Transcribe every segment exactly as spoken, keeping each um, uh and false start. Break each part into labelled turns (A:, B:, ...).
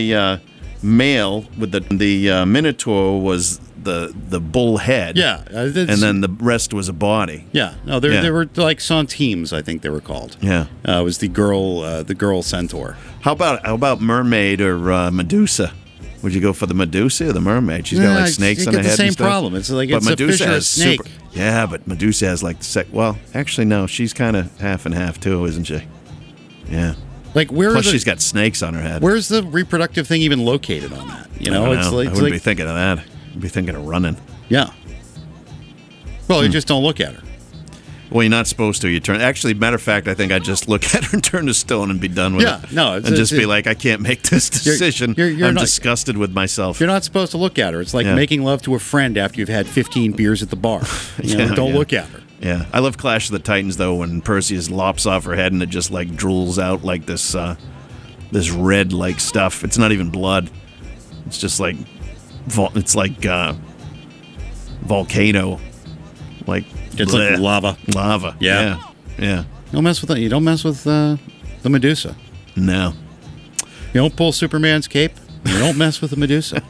A: The uh, male with the the uh, Minotaur was the the bull head.
B: Yeah, uh,
A: and then the rest was a body.
B: Yeah, no, they
A: Yeah.
B: they were like centimes, I think they were called.
A: Yeah,
B: uh, it was the girl uh, the girl centaur.
A: How about how about mermaid or uh, Medusa? Would you go for the Medusa or the mermaid? She's got
B: Yeah,
A: like snakes
B: you
A: on
B: get
A: her
B: the
A: head.
B: same
A: and stuff.
B: problem. It's like
A: but
B: it's a
A: Medusa
B: fish or a
A: has
B: snake.
A: super. Yeah, but Medusa has like the sec. Well, actually, no. She's kind of half and half too, isn't she? Yeah.
B: Like where?
A: Plus,
B: are the,
A: she's got snakes on her head.
B: Where's the reproductive thing even located on that? You know,
A: I don't
B: it's
A: know.
B: like
A: I
B: it's
A: wouldn't
B: like
A: be thinking of that. I'd be thinking of running.
B: yeah. Well,
A: Hmm.
B: you just don't look at her.
A: Well, you're not supposed to. You turn. Actually, matter of fact, I think I'd just look at her and turn to stone and be done with
B: Yeah,
A: it.
B: no, it's-
A: and just
B: it's-
A: be like, I can't make this decision.
B: you're- you're
A: I'm
B: not-
A: disgusted with myself.
B: You're not supposed to look at her. It's like
A: Yeah.
B: making love to a friend after you've had fifteen beers at the bar. You know,
A: Yeah,
B: don't
A: yeah.
B: look at her.
A: Yeah, I love Clash of the Titans though when Perseus lops off her head and it just like drools out like this, uh, this red like stuff. It's not even blood. It's just like, vol- it's like uh, volcano, like
B: It's like
A: bleh.
B: lava.
A: Lava.
B: Yeah.
A: yeah, yeah.
B: Don't mess with that. You don't mess with uh, the Medusa.
A: No.
B: You don't pull Superman's cape. You don't mess with the Medusa.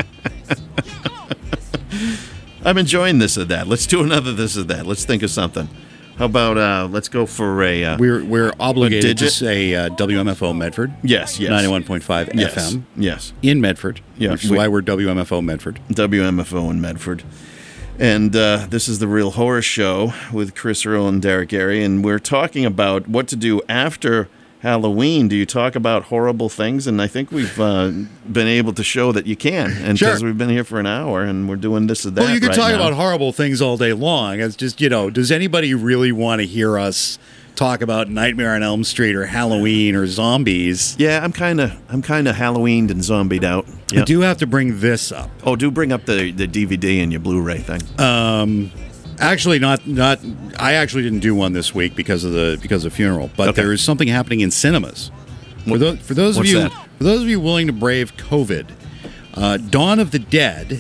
A: I'm enjoying this or that. Let's do another this or that. Let's think of something. How about uh, let's go for a uh,
B: We're we're obligated to
A: digit?
B: say uh, W M F O Medford.
A: yes, yes,
B: ninety-one point five
A: yes,
B: F M
A: yes.
B: in Medford.
A: Yeah,
B: which is
A: we-
B: why we're W M F O Medford.
A: W M F O in Medford. And uh, this is The Real Horror Show with Chris Earl and Derek Gary. And we're talking about what to do after Halloween. Do you talk about horrible things? And I think we've uh, been able to show that you can. And
B: Sure.
A: because we've been here for an hour and we're doing this or that.
B: Well, you can
A: right
B: talk
A: now.
B: about horrible things all day long. It's just, you know, does anybody really want to hear us talk about Nightmare on Elm Street or Halloween or zombies?
A: Yeah, I'm kind of I'm kind of Halloweened and zombied out.
B: I
A: Yeah.
B: do have to bring this up.
A: Oh, do bring up the, the D V D and your Blu-ray thing.
B: Um, actually, not not. I actually didn't do one this week because of the because of the funeral. But
A: Okay.
B: there is something happening in cinemas. For those, for those of
A: What's
B: you
A: that?
B: for those of you willing to brave COVID, uh, Dawn of the Dead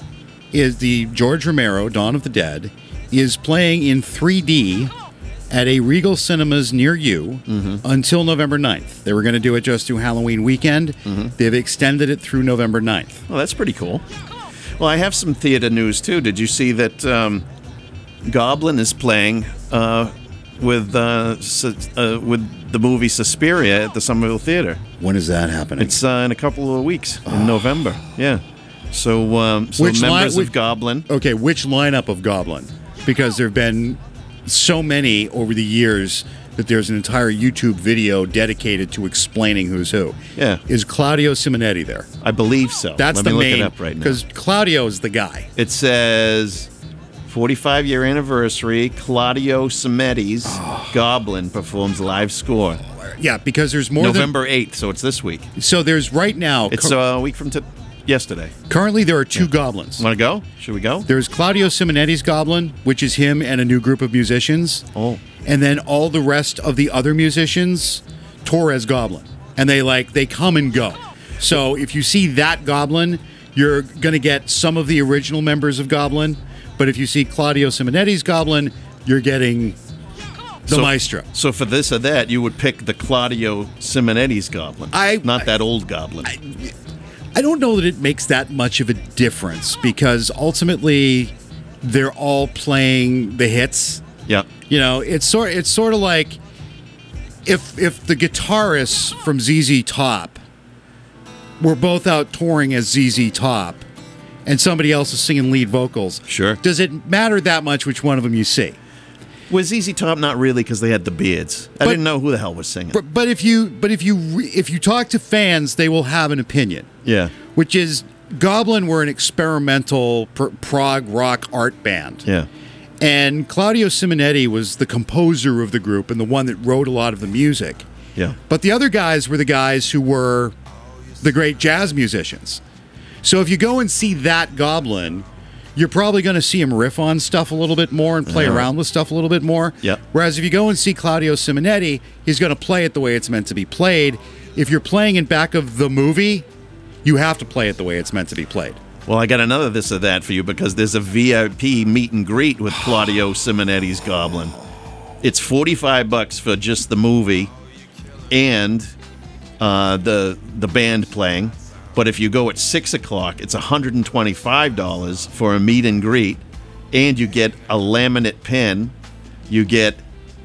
B: is the George Romero Dawn of the Dead is playing in three D at a Regal Cinemas near you
A: Mm-hmm.
B: until November ninth. They were going to do it just through Halloween weekend.
A: Mm-hmm.
B: They've extended it through November ninth.
A: Well, that's pretty cool. Well, I have some theater news too. Did you see that um, Goblin is playing uh, with uh, Sus- uh, with the movie Suspiria at the Somerville Theater?
B: When is that happening?
A: It's uh, in a couple of weeks in November. Yeah. So, um, so
B: Which line-
A: members
B: which-
A: of Goblin.
B: Okay, which lineup of Goblin? Because there have been so many over the years that there's an entire YouTube video dedicated to explaining who's who.
A: Yeah.
B: Is Claudio Simonetti there?
A: I believe so.
B: That's
A: Let
B: the
A: me look
B: main.
A: it up right now.
B: Because Claudio is the guy.
A: It says forty-five year anniversary. Claudio Simetti's Goblin performs live score.
B: Yeah, because there's more
A: November eighth, so it's this week.
B: than. So there's right now.
A: It's
B: cur-
A: a week from t- yesterday.
B: currently there are two goblins.
A: Want to go? Should we go?
B: There's Claudio Simonetti's Goblin, which is him and a new group of musicians.
A: Oh.
B: And then all the rest of the other musicians tour as Goblin. And they like they come and go. So if you see that Goblin, you're going to get some of the original members of Goblin, but if you see Claudio Simonetti's Goblin, you're getting the
A: So-
B: maestro.
A: So for this or that, you would pick the Claudio Simonetti's Goblin.
B: I-
A: not
B: I-
A: that old Goblin.
B: I don't know that it makes that much of a difference because ultimately they're all playing the hits.
A: yeah.
B: You know, it's sort it's sort of like if if the guitarists from Z Z Top were both out touring as Z Z Top and somebody else is singing lead vocals.
A: Sure.
B: Does it matter that much which one of them you see?
A: Was Z Z Top not really because they had the beards? I
B: But-
A: didn't know who the hell was singing.
B: But, but if you but if you re- if you talk to fans, they will have an opinion.
A: yeah.
B: Which is Goblin were an experimental pr- prog rock art band.
A: Yeah.
B: And Claudio Simonetti was the composer of the group and the one that wrote a lot of the music.
A: Yeah.
B: But the other guys were the guys who were the great jazz musicians. So if you go and see that Goblin, you're probably going to see him riff on stuff a little bit more and play
A: Yeah.
B: around with stuff a little bit more.
A: Yep.
B: Whereas if you go and see Claudio Simonetti, he's going to play it the way it's meant to be played. If you're playing in back of the movie, you have to play it the way it's meant to be played.
A: Well, I got another this or that for you because there's a V I P meet and greet with Claudio Simonetti's Goblin. It's forty-five bucks for just the movie and uh, the the band playing. But if you go at six o'clock, it's one hundred twenty-five dollars for a meet and greet, and you get a laminate pin, you get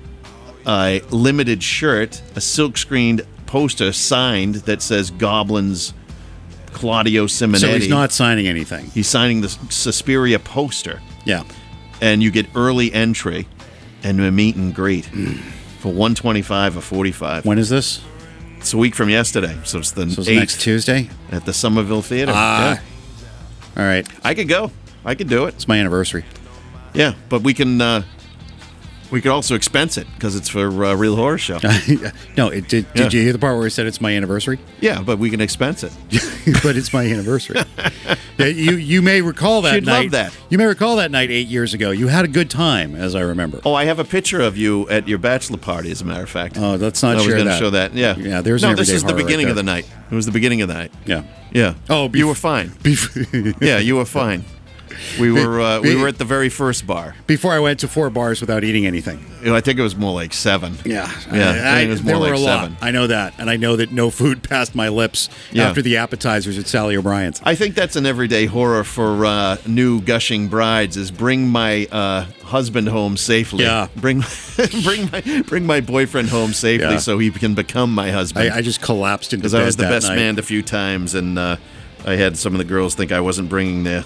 A: a limited shirt, a silk-screened poster signed that says Goblin's Claudio Simonetti.
B: So he's not signing anything.
A: He's signing the Suspiria poster.
B: Yeah.
A: And you get early entry and a meet and greet for one twenty-five or forty-five.
B: When is this?
A: It's a week from yesterday, so it's the
B: So it's
A: eighth
B: next Tuesday?
A: at the Somerville Theater.
B: Ah.
A: Yeah.
B: All right.
A: I could go. I could do it.
B: It's my anniversary.
A: Yeah, but we can. Uh, we could also expense it because it's for uh, Real Horror Show.
B: No, it did.
A: Yeah.
B: Did you hear the part where I said it's my anniversary?
A: Yeah, but we can expense it.
B: But it's my anniversary. Yeah, you you may recall that
A: She'd
B: night.
A: love that.
B: You may recall that night eight years ago. You had a good time, as I remember.
A: Oh, I have a picture of you at your bachelor party, as a matter of fact.
B: Oh, let's not
A: I was
B: share
A: going to
B: that.
A: show that. Yeah.
B: Yeah, there's
A: no.
B: an
A: This
B: everyday
A: is the
B: horror right
A: beginning of the
B: there.
A: night. It was the beginning of the night.
B: Yeah.
A: Yeah.
B: Oh,
A: you
B: bef-
A: were fine.
B: Bef-
A: Yeah, you were fine. We were uh, we
B: be-
A: were at the very first bar.
B: Before I went to four bars without eating anything.
A: You know, I think it was more like seven.
B: Yeah,
A: Yeah,
B: I,
A: I think it was more
B: there
A: like
B: were a
A: seven.
B: lot. I know that, and I know that no food passed my lips
A: Yeah.
B: after the appetizers at Sally O'Brien's.
A: I think that's an everyday horror for uh, new gushing brides: is bring my uh, husband home safely.
B: Yeah.
A: Bring bring my bring my boyfriend home safely
B: Yeah.
A: so he can become my husband.
B: I, I just collapsed into
A: Because
B: bed
A: I was the
B: that
A: best
B: night.
A: man a few times, and uh, I had some of the girls think I wasn't bringing their,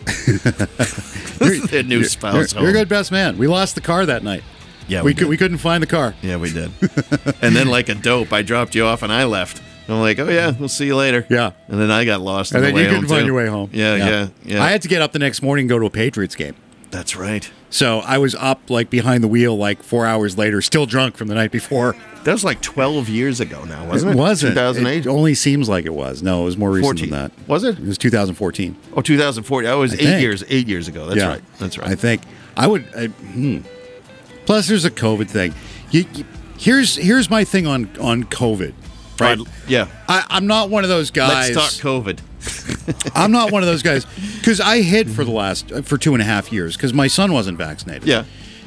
A: their new spouse
B: You're,
A: home.
B: you're a good best man. We lost the car that night.
A: Yeah,
B: we,
A: we
B: could,
A: did.
B: we couldn't find the car.
A: Yeah, we did. And then, like a dope, I dropped you off and I left. I'm like, oh yeah, we'll see you later.
B: Yeah.
A: And then I got lost.
B: And
A: on
B: then
A: the way
B: you couldn't
A: home,
B: find
A: too.
B: your way home.
A: Yeah, yeah, yeah.
B: I had to get up the next morning and go to a Patriots game.
A: That's right.
B: So I was up like behind the wheel like four hours later, still drunk from the night before.
A: That was like twelve years ago now, wasn't it?
B: It wasn't.
A: two thousand eight?
B: It only seems like it was. No, it was more recent
A: fourteen.
B: than that.
A: Was it?
B: It was two thousand fourteen.
A: Oh, two thousand fourteen. Oh, it was
B: I
A: eight
B: think.
A: years. Eight years ago. That's
B: Yeah.
A: right. That's right.
B: I think I would. I, hmm. Plus, there's a COVID thing. You, you, here's here's my thing on on COVID. Right.
A: Uh, yeah.
B: I, I'm not one of those guys.
A: Let's talk COVID.
B: I'm not one of those guys because I hid for the last for two and a half years because my son wasn't vaccinated.
A: Yeah.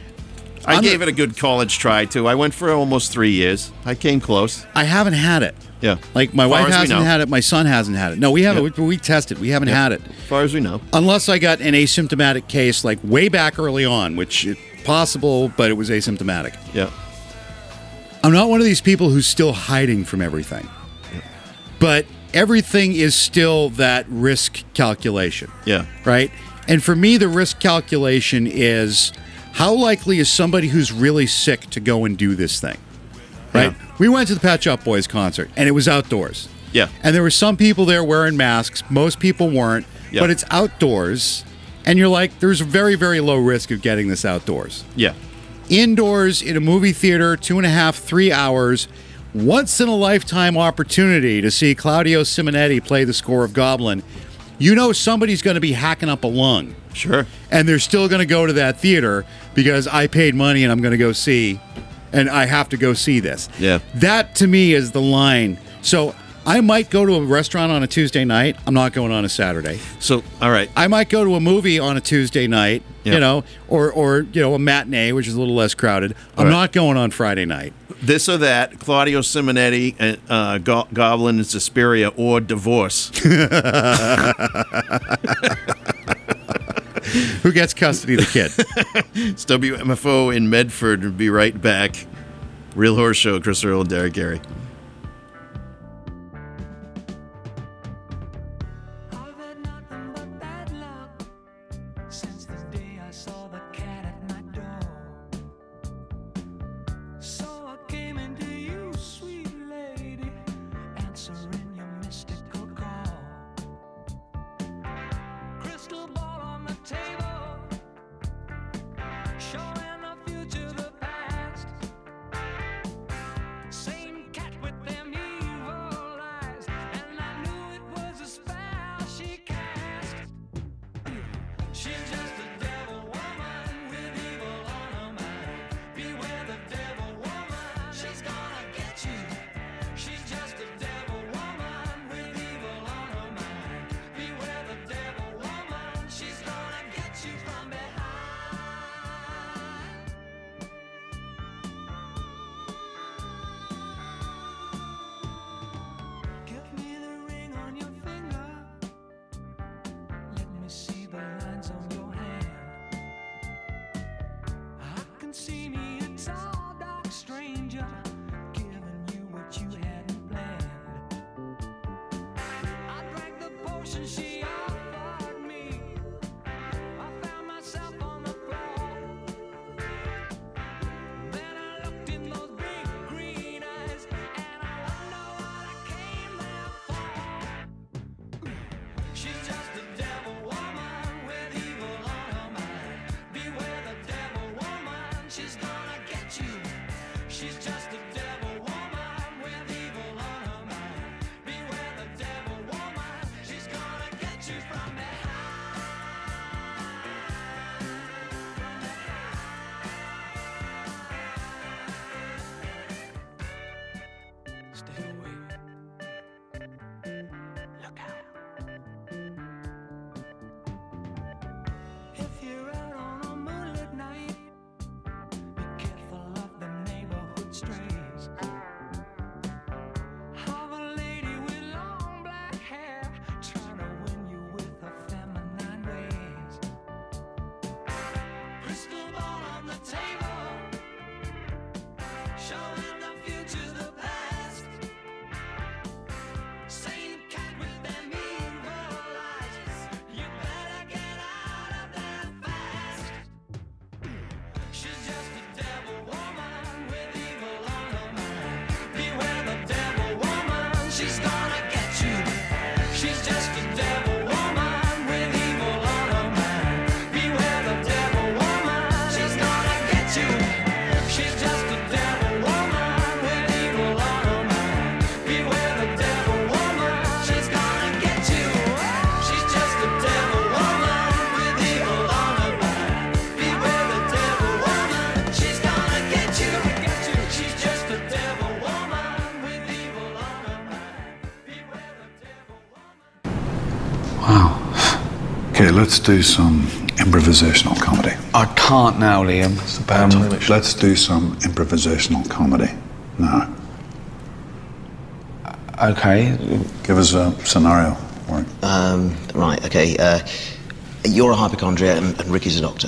A: I
B: I'm
A: gave
B: a-
A: it a good college try too. I went for almost three years. I came close.
B: I haven't had it.
A: Yeah.
B: Like my
A: Far
B: wife
A: as we
B: hasn't
A: know.
B: had it. My son hasn't had it. No, we haven't.
A: Yeah.
B: We, we tested. We haven't
A: Yeah.
B: had it.
A: As far as we know.
B: Unless I got an asymptomatic case like way back early on, which is possible, but it was asymptomatic.
A: Yeah.
B: I'm not one of these people who's still hiding from everything. But everything is still that risk calculation,
A: Yeah.
B: right? And for me, the risk calculation is how likely is somebody who's really sick to go and do this thing, right?
A: Yeah.
B: We went to the Pet Shop Boys concert, and it was outdoors.
A: Yeah.
B: And there were some people there wearing masks. Most people weren't,
A: Yeah.
B: but it's outdoors. And you're like, there's a very, very low risk of getting this outdoors.
A: Yeah.
B: Indoors in a movie theater, two and a half, three hours, once in a lifetime opportunity to see Claudio Simonetti play the score of Goblin. You know somebody's going to be hacking up a lung,
A: Sure.
B: and they're still going to go to that theater because I paid money and I'm going to go see, and I have to go see this.
A: Yeah.
B: That to me is the line. So I might go to a restaurant on a Tuesday night. I'm not going on a Saturday.
A: So, all right.
B: I might go to a movie on a Tuesday night,
A: Yeah.
B: you know, or or you know a matinee, which is a little less crowded. I'm
A: Right.
B: not going on Friday night.
A: This or that, Claudio Simonetti, and uh, Go- Goblin and Suspiria, or divorce.
B: Who gets custody of the kid?
A: It's W M F O in Medford. We'll be right back. Real Horror Show, Chris Earl and Derek Gary.
C: I've had nothing but bad luck since the day I saw the cat at my door. So I came into you, sweet lady, answering your mystical call. Crystal ball on the table, showing the future, the past. Same cat attention she offered me, I found myself on the floor. Then I looked in those big green eyes, and I wonder what I came there for. She's just a devil woman with evil on her mind. Beware the devil woman, she's gonna get you. She's just a devil woman with evil on her mind. Beware the devil woman, she's gonna get you from behind. Stay awake. Look out. If you're out on a moonlit night, be careful of the neighborhood strays. Have a lady with long black hair trying to win you with her feminine ways. Crystal ball on the table, showing the future's the past. Same cat with them evil eyes, you better get out of there fast. She's just a devil woman with evil on her mind. Beware the devil woman, she's gonna get you. She's just a devil woman with evil on her mind. Beware the devil woman, she's gonna get you. She's just a devil woman with evil on her mind. Beware the devil woman, she's gonna get you. She's just a devil woman with evil on her mind. Beware the devil woman, she's gonna get you. She's just a devil woman with evil on her mind. Beware the devil woman.
D: Wow. Okay, let's do some improvisational comedy.
E: I can't now, Liam.
D: It's a bad time, actually. Let's do some improvisational comedy. Now,
E: Okay.
D: give us a scenario. Warren.
F: Um, right, okay. Uh, you're a hypochondriac and, and Ricky's a doctor.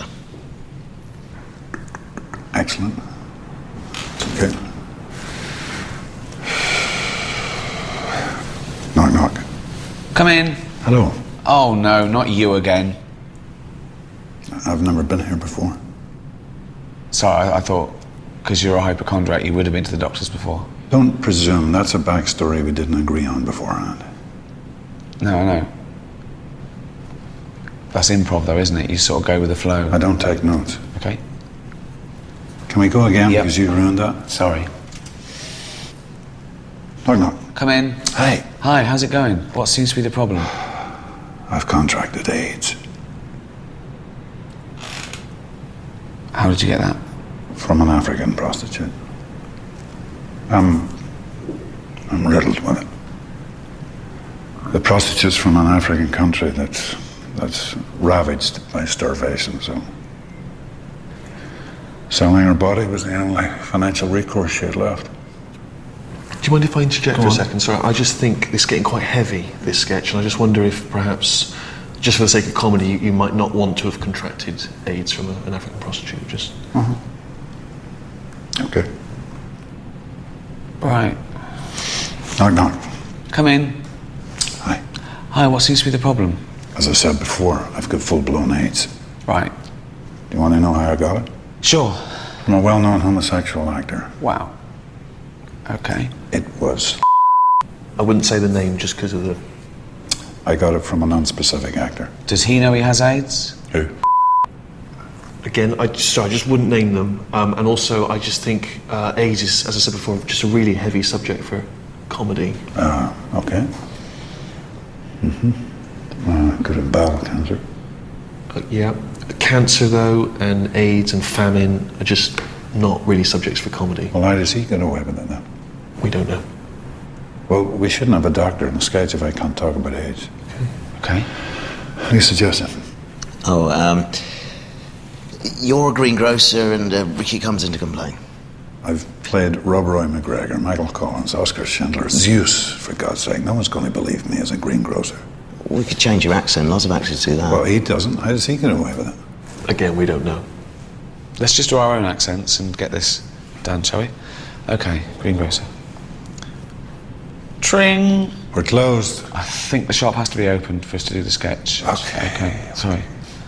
D: Excellent. Okay. Knock, knock.
E: Come in.
D: Hello.
E: Oh no, not you again.
D: I've never been here before.
E: Sorry, I, I thought because you're a hypochondriac, you would have been to the doctors before.
D: Don't presume. That's a backstory we didn't agree on beforehand.
E: No, I know. That's improv, though, isn't it? You sort of go with the flow.
D: I don't take notes.
E: Okay.
D: Can we go again
E: Yep.
D: because you ruined that?
E: Sorry.
D: Knock, knock.
E: Come in.
D: Hey.
E: Hi. How's it going? What seems to be the problem?
D: I've contracted AIDS
E: How did you get that?
D: from an African prostitute. I'm, I'm riddled with it. The prostitute's from an African country that's, that's ravaged by starvation, so selling her body was the only financial recourse she had left.
G: Do you mind if I interject for a second? Sorry, I just think it's getting quite heavy, this sketch, and I just wonder if perhaps, just for the sake of comedy, you, you might not want to have contracted AIDS from a, an African prostitute. Just
D: Okay.
E: Right.
D: Knock, knock.
E: Come in.
D: Hi.
E: Hi. What seems to be the problem?
D: As I said before, I've got full-blown AIDS.
E: Right.
D: Do you want to know how I got it?
E: Sure.
D: I'm a well-known homosexual actor.
E: Wow. Okay.
D: It was.
G: I wouldn't say the name just because of the.
D: I got it from a non-specific actor.
E: Does he know he has AIDS?
D: Who?
G: Again, I just, sorry, I just wouldn't name them, um, and also I just think uh, AIDS is, as I said before, just a really heavy subject for comedy.
D: Uh, okay. Mm-hmm. Uh, could have bowel cancer.
G: Uh, yeah, cancer though, and AIDS and famine are just not really subjects for comedy.
D: Well, how does he get away with it then?
G: We don't know.
D: Well, we shouldn't have a doctor in the sketch if I can't talk about AIDS.
E: Okay.
D: What are you suggesting?
F: Oh, um, you're a greengrocer and uh, Ricky comes in to complain.
D: I've played Rob Roy McGregor, Michael Collins, Oscar Schindler, Zeus, for God's sake. No one's going to believe me as a greengrocer.
F: We could change your accent. Lots of actors do that.
D: Well, he doesn't. How does he get away with it?
G: Again, we don't know.
E: Let's just do our own accents and get this done, shall we? Okay, greengrocer. Tring.
D: We're closed.
E: I think the shop has to be opened for us to do the sketch.
D: Okay.
E: Okay, sorry.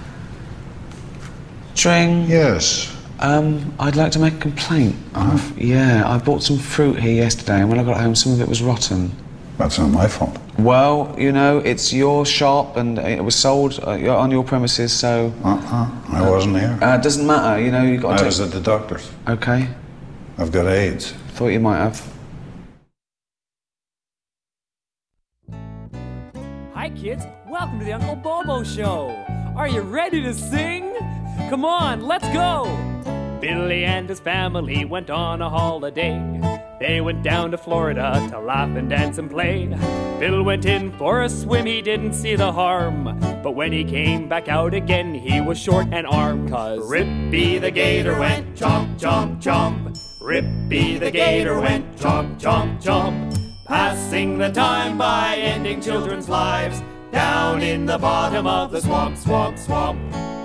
E: Tring.
D: Yes.
E: Um, I'd like to make a complaint. I've- Yeah, I bought some fruit here yesterday, and when I got home, some of it was rotten.
D: That's not my fault.
E: Well, you know, it's your shop, and it was sold uh, on your premises, so...
D: Uh-uh. I wasn't here.
E: Uh, it doesn't matter, you know, you got to...
D: I was at the doctor's.
E: Okay,
D: I've got AIDS.
E: thought you might have.
H: Hi, kids. Welcome to the Uncle Bobo Show. Are you ready to sing? Come on, let's go. Billy and his family went on a holiday. They went down to Florida to laugh and dance and play. Bill went in for a swim, he didn't see the harm. But when he came back out again, he was short and armed. Cause Rippy the gator went chomp, chomp, chomp. Rippy the gator went chomp, chomp, chomp. Passing the time by ending children's lives down in the bottom of the swamp, swamp, swamp.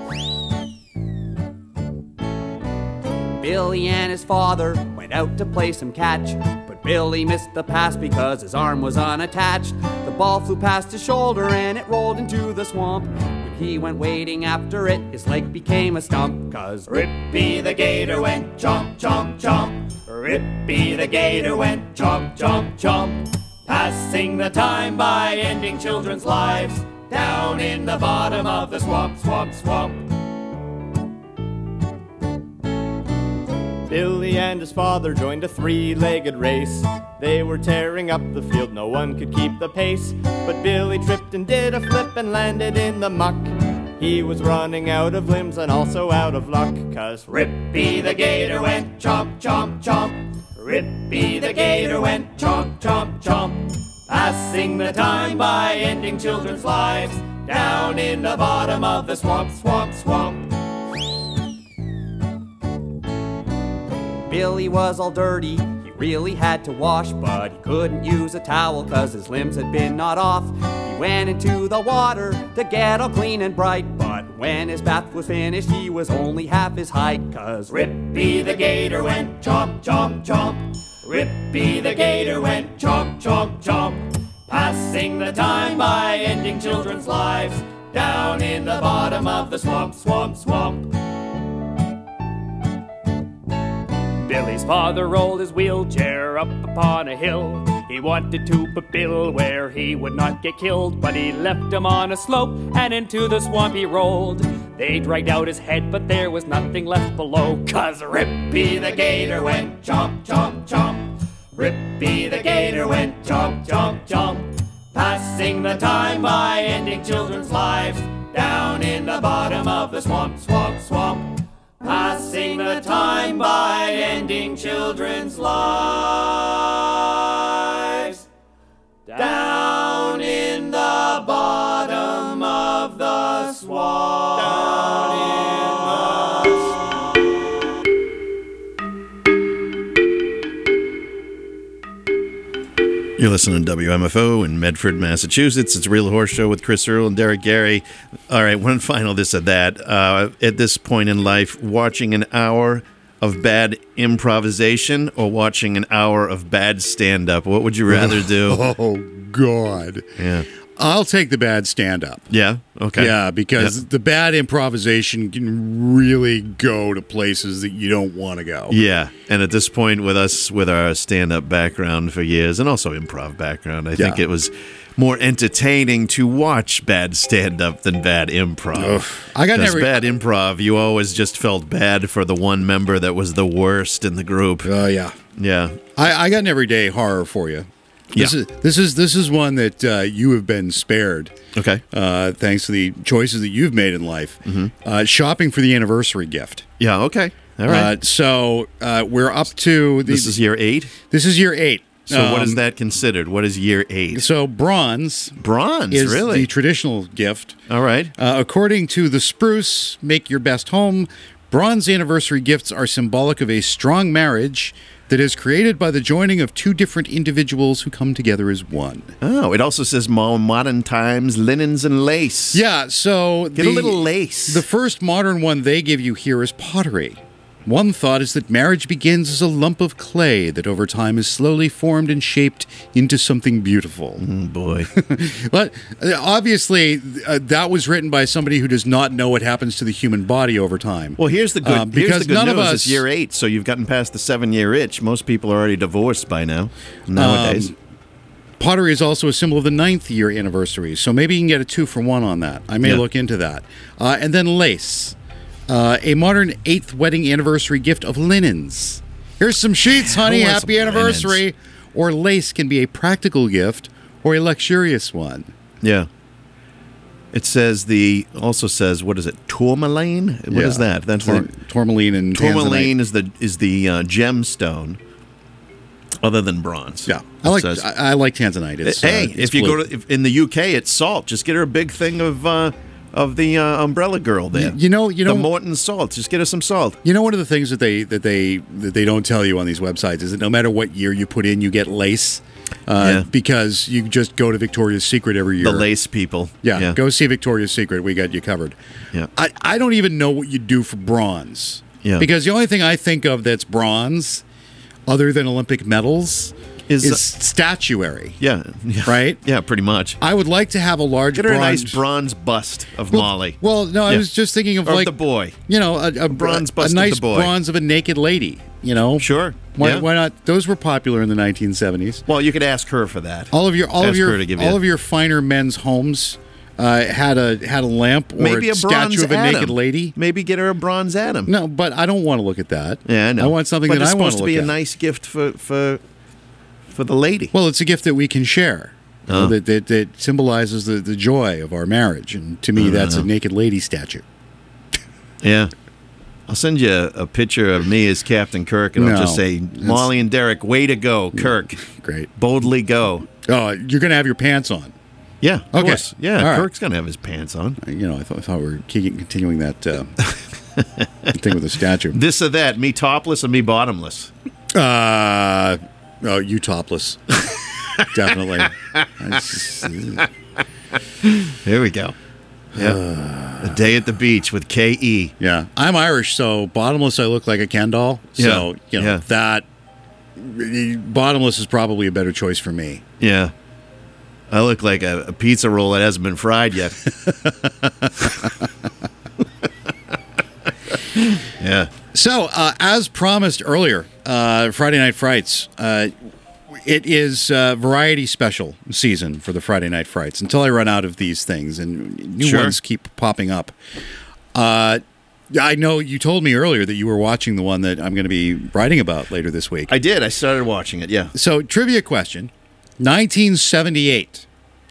H: Billy and his father went out to play some catch, but Billy missed the pass because his arm was unattached. The ball flew past his shoulder and it rolled into the swamp. When he went wading after it, his leg became a stump. Cause Rippy the gator went chomp, chomp, chomp. Rippy the gator went chomp, chomp, chomp. Passing the time by ending children's lives down in the bottom of the swamp, swamp, swamp. Billy and his father joined a three-legged race. They were tearing up the field, no one could keep the pace. But Billy tripped and did a flip and landed in the muck. He was running out of limbs and also out of luck. Cause Rippy the gator went chomp, chomp, chomp. Rippy the gator went chomp, chomp, chomp. Passing the time by ending children's lives down in the bottom of the swamp, swamp, swamp. Billy was all dirty, he really had to wash, but he couldn't use a towel cause his limbs had been gnawed off. He went into the water to get all clean and bright, but when his bath was finished he was only half his height. Cause Rippy the gator went chomp, chomp, chomp. Rippy the gator went chomp, chomp, chomp. Passing the time by ending children's lives down in the bottom of the swamp, swamp, swamp. Billy's father rolled his wheelchair up upon a hill. He wanted to put Bill where he would not get killed, but he left him on a slope and into the swamp he rolled. They dragged out his head, but there was nothing left below. Cause Rippy the gator went chomp, chomp, chomp. Rippy the gator went chomp, chomp, chomp. Passing the time by ending children's lives down in the bottom of the swamp, swamp, swamp. Passing the time by ending children's lives down in the bottom of the swamp. Down in the swamp.
A: You're listening to W M F O in Medford, Massachusetts. It's a Real Horse Show with Chris Earl and Derek Gary. All right, one final this or that. Uh, at this point in life, watching an hour of bad improvisation or watching an hour of bad stand-up, what would you rather do?
B: Oh, God.
A: Yeah.
B: I'll take the bad stand-up.
A: Yeah? Okay.
B: Yeah, because
A: Yeah.
B: the bad improvisation can really go to places that you don't want to go.
A: Yeah, and at this point with us, with our stand-up background for years, and also improv background, I think
B: Yeah.
A: it was more entertaining to watch bad stand-up than bad improv.
B: Ugh. I got
A: 'Cause
B: never-
A: bad improv, you always just felt bad for the one member that was the worst in the group.
B: Oh, yeah.
A: Yeah.
B: I, I got an everyday horror for you. This
A: Yeah.
B: is this is this is one that uh, you have been spared.
A: Okay.
B: Uh, thanks to the choices that you've made in life.
A: Mm-hmm.
B: Uh, shopping for the anniversary gift.
A: Yeah, okay. All right.
B: Uh, so uh, we're up to the,
A: this is year eight?
B: This is year eight.
A: So what is
B: Um,
A: that considered? What is year eight?
B: So bronze.
A: Bronze,
B: is
A: really?
B: the traditional gift.
A: All right.
B: Uh, according to the Spruce, Make Your Best Home, bronze anniversary gifts are symbolic of a strong marriage that is created by the joining of two different individuals who come together as one.
A: Oh, it also says more modern times, linens and lace.
B: Yeah, so
A: Get a little lace.
B: The first modern one they give you here is pottery. One thought is that marriage begins as a lump of clay that over time is slowly formed and shaped into something beautiful.
A: Oh, boy.
B: But uh, obviously, uh, that was written by somebody who does not know what happens to the human body over time.
A: Well, here's the good,
B: Um,
A: here's
B: because
A: the good
B: none
A: news.
B: of us-
A: It's year eight, so you've gotten past the seven-year itch. Most people are already divorced by now, nowadays.
B: Um, Pottery is also a symbol of the ninth year anniversary, so maybe you can get a two for one on that. I may
A: Yeah.
B: look into that. Uh, and then lace, uh, a modern eighth wedding anniversary gift of linens. Here's some sheets, honey.
A: Who wants
B: Happy
A: some
B: anniversary. Or lace can be a practical gift or a luxurious one.
A: Yeah. It says the, also says, what is it, tourmaline? What is
B: Yeah.
A: that? That's
B: Tor-
A: the,
B: tourmaline and
A: tourmaline
B: tanzanite.
A: is the is the uh, gemstone, other than bronze.
B: Yeah, I
A: It
B: like
A: says.
B: I, I like tanzanite. It's,
A: hey,
B: uh, it's
A: if you
B: blue.
A: go to if, in the U K, it's salt. Just get her a big thing of uh, of the uh, umbrella girl there.
B: You know, you know,
A: the Morton salt. Just get her some salt.
B: You know, one of the things that they that they that they don't tell you on these websites is that no matter what year you put in, you get lace, uh,
A: Yeah.
B: because you just go to Victoria's Secret every year.
A: The lace people.
B: yeah,
A: yeah.
B: go see Victoria's Secret. We got you covered.
A: Yeah.
B: I, I don't even know what you do for bronze.
A: Yeah.
B: Because the only thing I think of that's bronze, other than Olympic medals,
A: Is,
B: is,
A: uh,
B: statuary.
A: Yeah, yeah.
B: Right?
A: Yeah, pretty much.
B: I would like to have a large
A: Get her
B: bronze.
A: a nice bronze bust of
B: well,
A: Molly.
B: Well, no, I
A: Yeah.
B: was just thinking of
A: Or
B: like
A: the boy.
B: You know, a, a,
A: bronze
B: a,
A: bust of
B: nice
A: the boy.
B: bronze of a naked lady. You know,
A: Sure.
B: Why,
A: yeah.
B: why not? Those were popular in the nineteen seventies.
A: Well, you could ask her for that.
B: All of your all of
A: Ask
B: your
A: her to give
B: all
A: you-
B: of your finer men's homes uh, had a had a lamp or
A: Maybe
B: a,
A: a bronze
B: statue of a
A: Adam.
B: naked lady.
A: Maybe get her a bronze Adam.
B: No, but I don't want to look at that.
A: Yeah, I know.
B: I want something
A: but
B: that
A: it's
B: I want
A: supposed
B: to
A: to
B: look
A: be
B: at.
A: a nice gift for for for the lady.
B: Well, it's a gift that we can share. You know,
A: Oh.
B: that, that that symbolizes the, the joy of our marriage, and to me, that's a
A: know.
B: naked lady statue.
A: Yeah. I'll send you a, a picture of me as Captain Kirk, and I'll
B: No,
A: just say, Molly and Derek, way to go, Kirk.
B: Great.
A: Boldly go.
B: Oh, you're gonna have your pants on.
A: Yeah, of
B: Okay.
A: course. Yeah,
B: All right.
A: Kirk's going to have his pants on.
B: You know, I thought, I thought we were keeping, continuing that uh, thing with the statue.
A: This or that, me topless and me bottomless.
B: Uh, oh, you topless. Definitely. That's just-
A: Here we go. Yeah. A day at the beach with K E.
B: yeah. I'm Irish, so bottomless, I look like a Ken doll. So,
A: Yeah,
B: you know,
A: yeah.
B: that bottomless is probably a better choice for me.
A: Yeah. I look like a, a pizza roll that hasn't been fried yet. Yeah.
B: So, uh, as promised earlier, uh, Friday Night Frights, uh, it is uh, variety special season for the Friday Night Frights until I run out of these things and new
A: Sure.
B: ones keep popping up. Uh, I know you told me earlier that you were watching the one that I'm going to be writing about later this week.
A: I did. I started watching it, yeah.
B: So, trivia question. nineteen seventy-eight.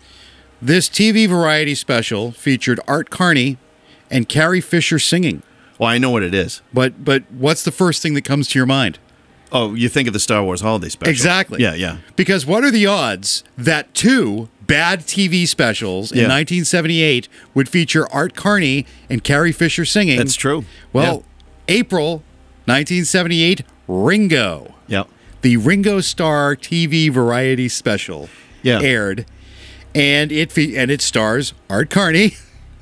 B: This T V variety special featured Art Carney and Carrie Fisher singing.
A: Well, I know what it is.
B: But but what's the first thing that comes to your mind?
A: Oh, you think of the Star Wars Holiday Special.
B: Exactly.
A: Yeah, yeah.
B: Because what are the odds that two bad T V specials in
A: Yeah.
B: nineteen seventy-eight would feature Art Carney and Carrie Fisher singing?
A: That's true.
B: Well, April nineteen seventy-eight, Ringo.
A: Yeah.
B: The Ringo Starr T V variety special
A: Yeah.
B: aired, and it fe- and it stars Art Carney,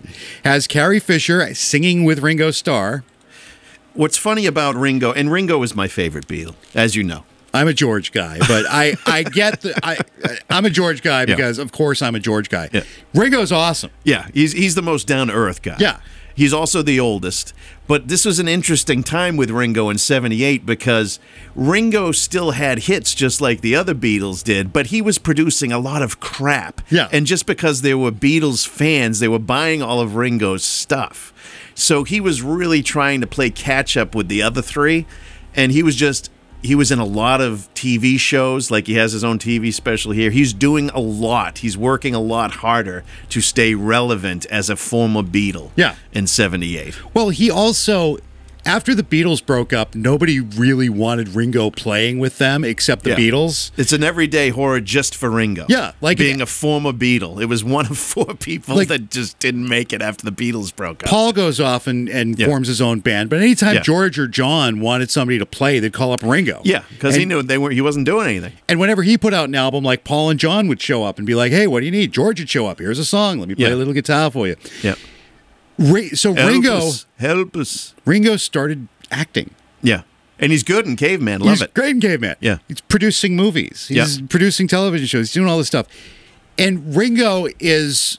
B: has Carrie Fisher singing with Ringo Starr.
A: What's funny about Ringo, and Ringo is my favorite Beatle, as you know.
B: I'm a George guy, but I, I get the I I'm a George guy
A: Yeah.
B: because of course I'm a George guy.
A: Yeah.
B: Ringo's awesome.
A: Yeah, he's he's the most down to earth guy.
B: Yeah.
A: He's also the oldest. But this was an interesting time with Ringo in seventy-eight because Ringo still had hits just like the other Beatles did, but he was producing a lot of crap.
B: Yeah.
A: And just because there were Beatles fans, they were buying all of Ringo's stuff. So he was really trying to play catch up with the other three, and he was just he was in a lot of T V shows, like he has his own T V special here. He's doing a lot. He's working a lot harder to stay relevant as a former Beatle.
B: Yeah.
A: In seventy-eight.
B: Well, he also, after the Beatles broke up, nobody really wanted Ringo playing with them except the
A: Yeah.
B: Beatles.
A: It's an everyday horror just for Ringo.
B: Yeah, like-
A: being a former Beatle. It was one of four people
B: Like-
A: that just didn't make it after the Beatles broke up.
B: Paul goes off and, and
A: Yeah.
B: forms his own band, but anytime
A: Yeah.
B: George or John wanted somebody to play, they'd call up Ringo.
A: Yeah, because he
B: And-
A: knew they were he wasn't doing anything.
B: And whenever he put out an album, like Paul and John would show up and be like, "Hey, what do you need?" George would show up. Here's a song. Let me play
A: Yeah.
B: a little guitar for you.
A: Yeah.
B: Ri- so
A: Help
B: Ringo,
A: us. Help us.
B: Ringo started acting.
A: Yeah. And he's good in Caveman. Love
B: He's
A: it.
B: great in Caveman.
A: Yeah.
B: He's producing movies. He's
A: Yeah.
B: producing television shows. He's doing all this stuff. And Ringo is...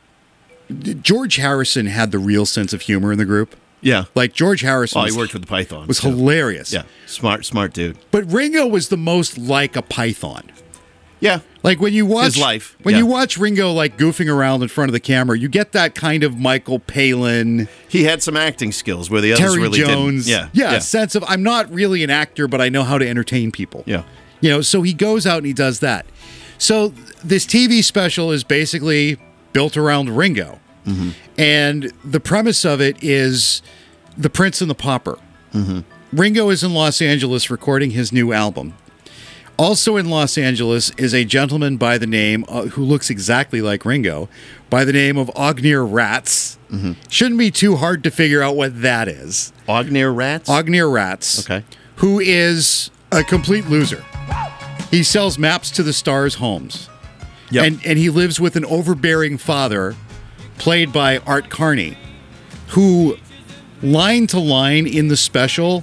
B: George Harrison had the real sense of humor in the group.
A: Yeah.
B: Like, George Harrison
A: Oh, he
B: was,
A: worked with the Python.
B: was
A: too.
B: hilarious.
A: Yeah. Smart, smart dude.
B: But Ringo was the most like a python.
A: Yeah.
B: Like, when you watch...
A: His life,
B: When
A: yeah.
B: you watch Ringo, like, goofing around in front of the camera, you get that kind of Michael Palin...
A: He had some acting skills where the others
B: Terry
A: really
B: Jones.
A: didn't.
B: Yeah,
A: Yeah.
B: a sense of I'm not really an actor, but I know how to entertain people.
A: Yeah.
B: You know, so he goes out and he does that. So this T V special is basically built around Ringo.
A: Mm-hmm.
B: And the premise of it is The Prince and the Pauper.
A: Mm-hmm.
B: Ringo is in Los Angeles recording his new album. Also in Los Angeles is a gentleman by the name, uh, who looks exactly like Ringo, by the name of Ognir Rats.
A: Mm-hmm.
B: Shouldn't be too hard to figure out what that is.
A: Ognir Rats?
B: Ognir Rats.
A: Okay.
B: Who is a complete loser. He sells maps to the stars' homes.
A: Yep.
B: And, and he lives with an overbearing father, played by Art Carney, who, line to line in the special,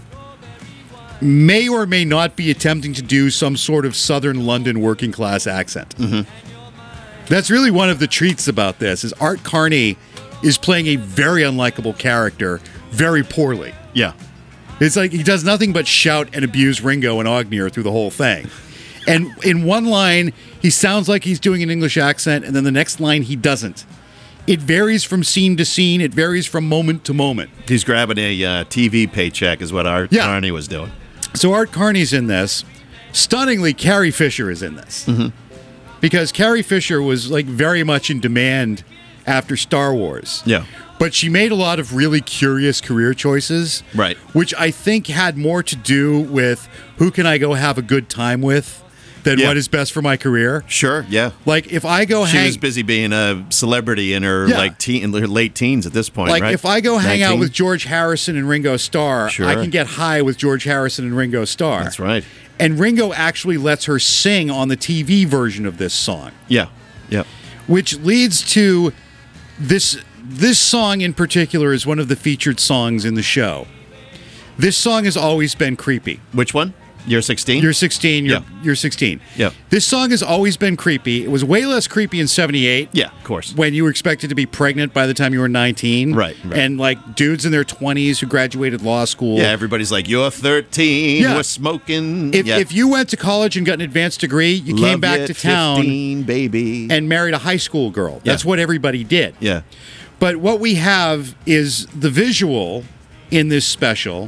B: may or may not be attempting to do some sort of southern London working class accent.
A: Mm-hmm.
B: That's really one of the treats about this, is Art Carney is playing a very unlikable character very poorly.
A: Yeah.
B: It's like he does nothing but shout and abuse Ringo and Ognir through the whole thing. And in one line, he sounds like he's doing an English accent, and then the next line, he doesn't. It varies from scene to scene. It varies from moment to moment.
A: He's grabbing a uh, T V paycheck is what Art
B: Yeah.
A: Carney was doing.
B: So Art Carney's in this. Stunningly, Carrie Fisher is in this.
A: Mm-hmm.
B: Because Carrie Fisher was like very much in demand after Star Wars.
A: Yeah.
B: But she made a lot of really curious career choices.
A: Right.
B: Which I think had more to do with who can I go have a good time with than
A: Yeah.
B: what is best for my career.
A: Sure, yeah.
B: Like if I go
A: She
B: hang
A: was busy being a celebrity in her
B: Yeah.
A: like teen, in her late teens at this point,
B: like
A: right?
B: if I go hang out
A: nineteen?
B: with George Harrison and Ringo Starr,
A: Sure.
B: I can get high with George Harrison and Ringo Starr.
A: That's right.
B: And Ringo actually lets her sing on the T V version of this song.
A: Yeah. Yeah.
B: Which leads to this this song in particular is one of the featured songs in the show. This song has always been creepy.
A: Which one? You're sixteen?
B: You're sixteen, you're,
A: Yeah.
B: you're sixteen.
A: Yeah.
B: This song has always been creepy. It was way less creepy in seventy-eight.
A: Yeah, of course.
B: When you were expected to be pregnant by the time you were nineteen.
A: Right, right.
B: And like dudes in their twenties who graduated law school.
A: Yeah, everybody's like, you're thirteen,
B: Yeah.
A: we're smoking.
B: If,
A: yeah.
B: if you went to college and got an advanced degree, you
A: Love
B: came back
A: you
B: to
A: at
B: town
A: fifteen, baby.
B: and married a high school girl. That's
A: Yeah.
B: what everybody did.
A: yeah.
B: But what we have is the visual in this special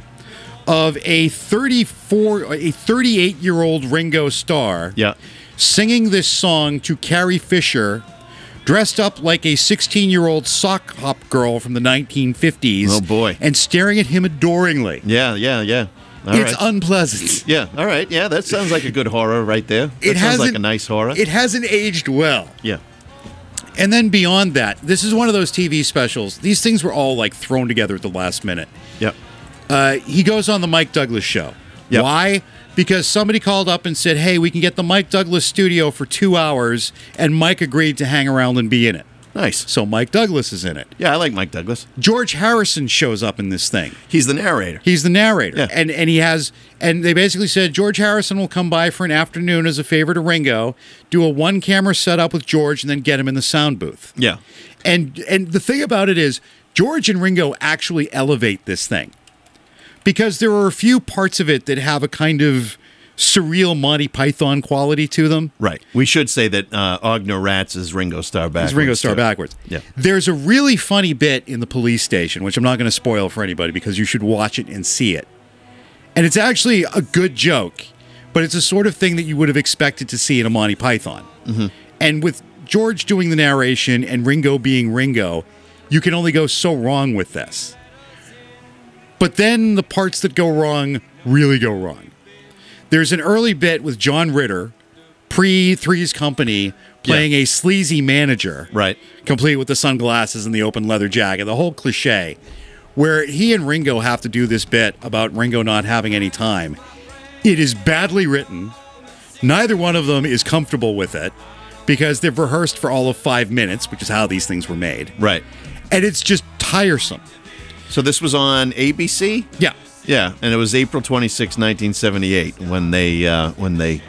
B: of a thirty-four, a thirty-eight-year-old Ringo Starr
A: Yeah.
B: singing this song to Carrie Fisher, dressed up like a sixteen-year-old sock hop girl from the nineteen fifties.
A: Oh, boy.
B: And staring at him adoringly.
A: Yeah, yeah, yeah. All
B: it's
A: right.
B: unpleasant.
A: Yeah, all right. Yeah, that sounds like a good horror right there. That
B: It
A: sounds like
B: hasn't-
A: a nice horror.
B: It hasn't aged well.
A: yeah.
B: And then beyond that, this is one of those T V specials. These things were all like thrown together at the last minute.
A: Yep.
B: Uh, he goes on the Mike Douglas show.
A: Yep.
B: Why? Because somebody called up and said, hey, we can get the Mike Douglas studio for two hours, and Mike agreed to hang around and be in it.
A: Nice.
B: So Mike Douglas is in it.
A: Yeah, I like Mike Douglas.
B: George Harrison shows up in this thing.
A: He's the narrator.
B: He's the narrator.
A: Yeah.
B: And and he has and they basically said George Harrison will come by for an afternoon as a favor to Ringo, do a one camera setup with George, and then get him in the sound booth.
A: Yeah.
B: And and the thing about it is George and Ringo actually elevate this thing. Because there are a few parts of it that have a kind of surreal Monty Python quality to them.
A: Right. We should say that uh, Ognir Rats is Ringo Starr backwards.
B: It's Ringo Starr
A: too.
B: backwards.
A: Yeah.
B: There's a really funny bit in the police station, which I'm not going to spoil for anybody because you should watch it and see it. And it's actually a good joke, but it's a sort of thing that you would have expected to see in a Monty Python.
A: Mm-hmm.
B: And with George doing the narration and Ringo being Ringo, you can only go so wrong with this. But then the parts that go wrong really go wrong. There's an early bit with John Ritter, pre Three's Company, playing
A: Yeah.
B: a sleazy manager.
A: Right.
B: Complete with the sunglasses and the open leather jacket, the whole cliche, where he and Ringo have to do this bit about Ringo not having any time. It is badly written. Neither one of them is comfortable with it because they've rehearsed for all of five minutes, which is how these things were made.
A: Right.
B: And it's just tiresome.
A: So this was on A B C?
B: Yeah.
A: Yeah, and it was April twenty-sixth, nineteen seventy-eight when they uh, when they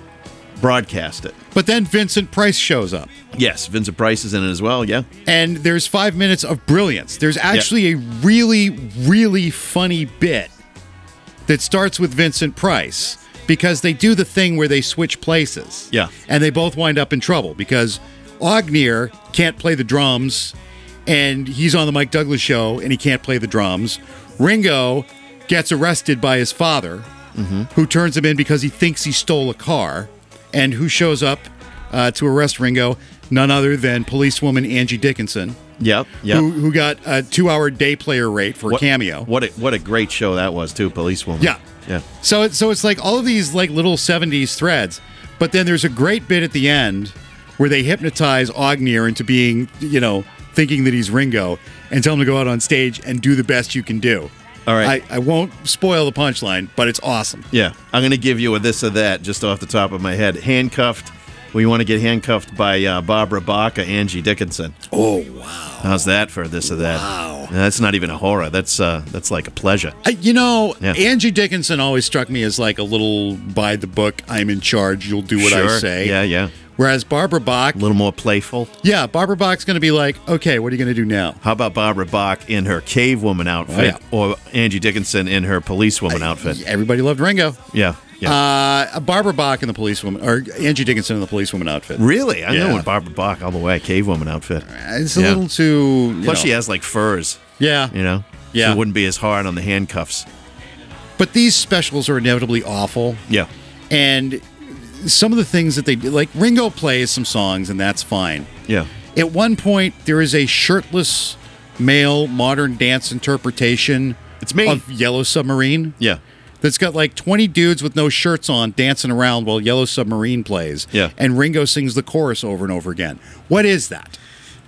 A: broadcast it.
B: But then Vincent Price shows up.
A: Yes, Vincent Price is in it as well, yeah.
B: And there's five minutes of brilliance. There's actually a really, really funny bit that starts with Vincent Price because they do the thing where they switch places.
A: Yeah.
B: And they both wind up in trouble because Ognier can't play the drums and he's on the Mike Douglas show and he can't play the drums. Ringo gets arrested by his father,
A: Mm-hmm.
B: who turns him in because he thinks he stole a car. And who shows up uh, to arrest Ringo? None other than policewoman Angie Dickinson.
A: Yep, yep.
B: Who, who got a two-hour day player rate for
A: What-
B: a cameo.
A: What a, what a great show that was, too, Policewoman.
B: Yeah.
A: Yeah.
B: So it, so it's like all of these like little seventies threads, but then there's a great bit at the end where they hypnotize Ognier into being, you know, thinking that he's Ringo and tell him to go out on stage and do the best you can do.
A: All right.
B: I, I won't spoil the punchline, but it's awesome.
A: Yeah, I'm going to give you a this or that just off the top of my head. Handcuffed. We want to get handcuffed by uh, Barbara Bach or Angie Dickinson.
B: Oh, wow.
A: How's that for this or that?
B: Wow.
A: That's not even a horror. That's uh, that's like a pleasure.
B: I, you know,
A: Yeah.
B: Angie Dickinson always struck me as like a little by the book, I'm in charge, you'll do what I
A: Sure.
B: say.
A: Yeah, yeah.
B: Whereas Barbara Bach,
A: A little more playful.
B: yeah, Barbara Bach's going to be like, okay, what are you going to do now?
A: How about Barbara Bach in her cave woman outfit,
B: Oh, yeah.
A: or Angie Dickinson in her policewoman outfit?
B: Everybody loved Ringo.
A: Yeah, yeah.
B: Uh, Barbara Bach in the policewoman, or Angie Dickinson in the policewoman outfit.
A: Really? I
B: yeah.
A: know Barbara Bach all the way. Cave woman outfit.
B: It's a
A: Yeah.
B: little too. you
A: Plus,
B: know.
A: she has like furs.
B: Yeah.
A: You know.
B: Yeah.
A: So it wouldn't be as hard on the handcuffs.
B: But these specials are inevitably awful.
A: Yeah.
B: And some of the things that they do, like Ringo plays some songs, and that's fine.
A: Yeah.
B: At one point, there is a shirtless male modern dance interpretation
A: It's me.
B: of Yellow Submarine.
A: Yeah.
B: That's got like twenty dudes with no shirts on dancing around while Yellow Submarine plays.
A: Yeah.
B: And Ringo sings the chorus over and over again. What is that?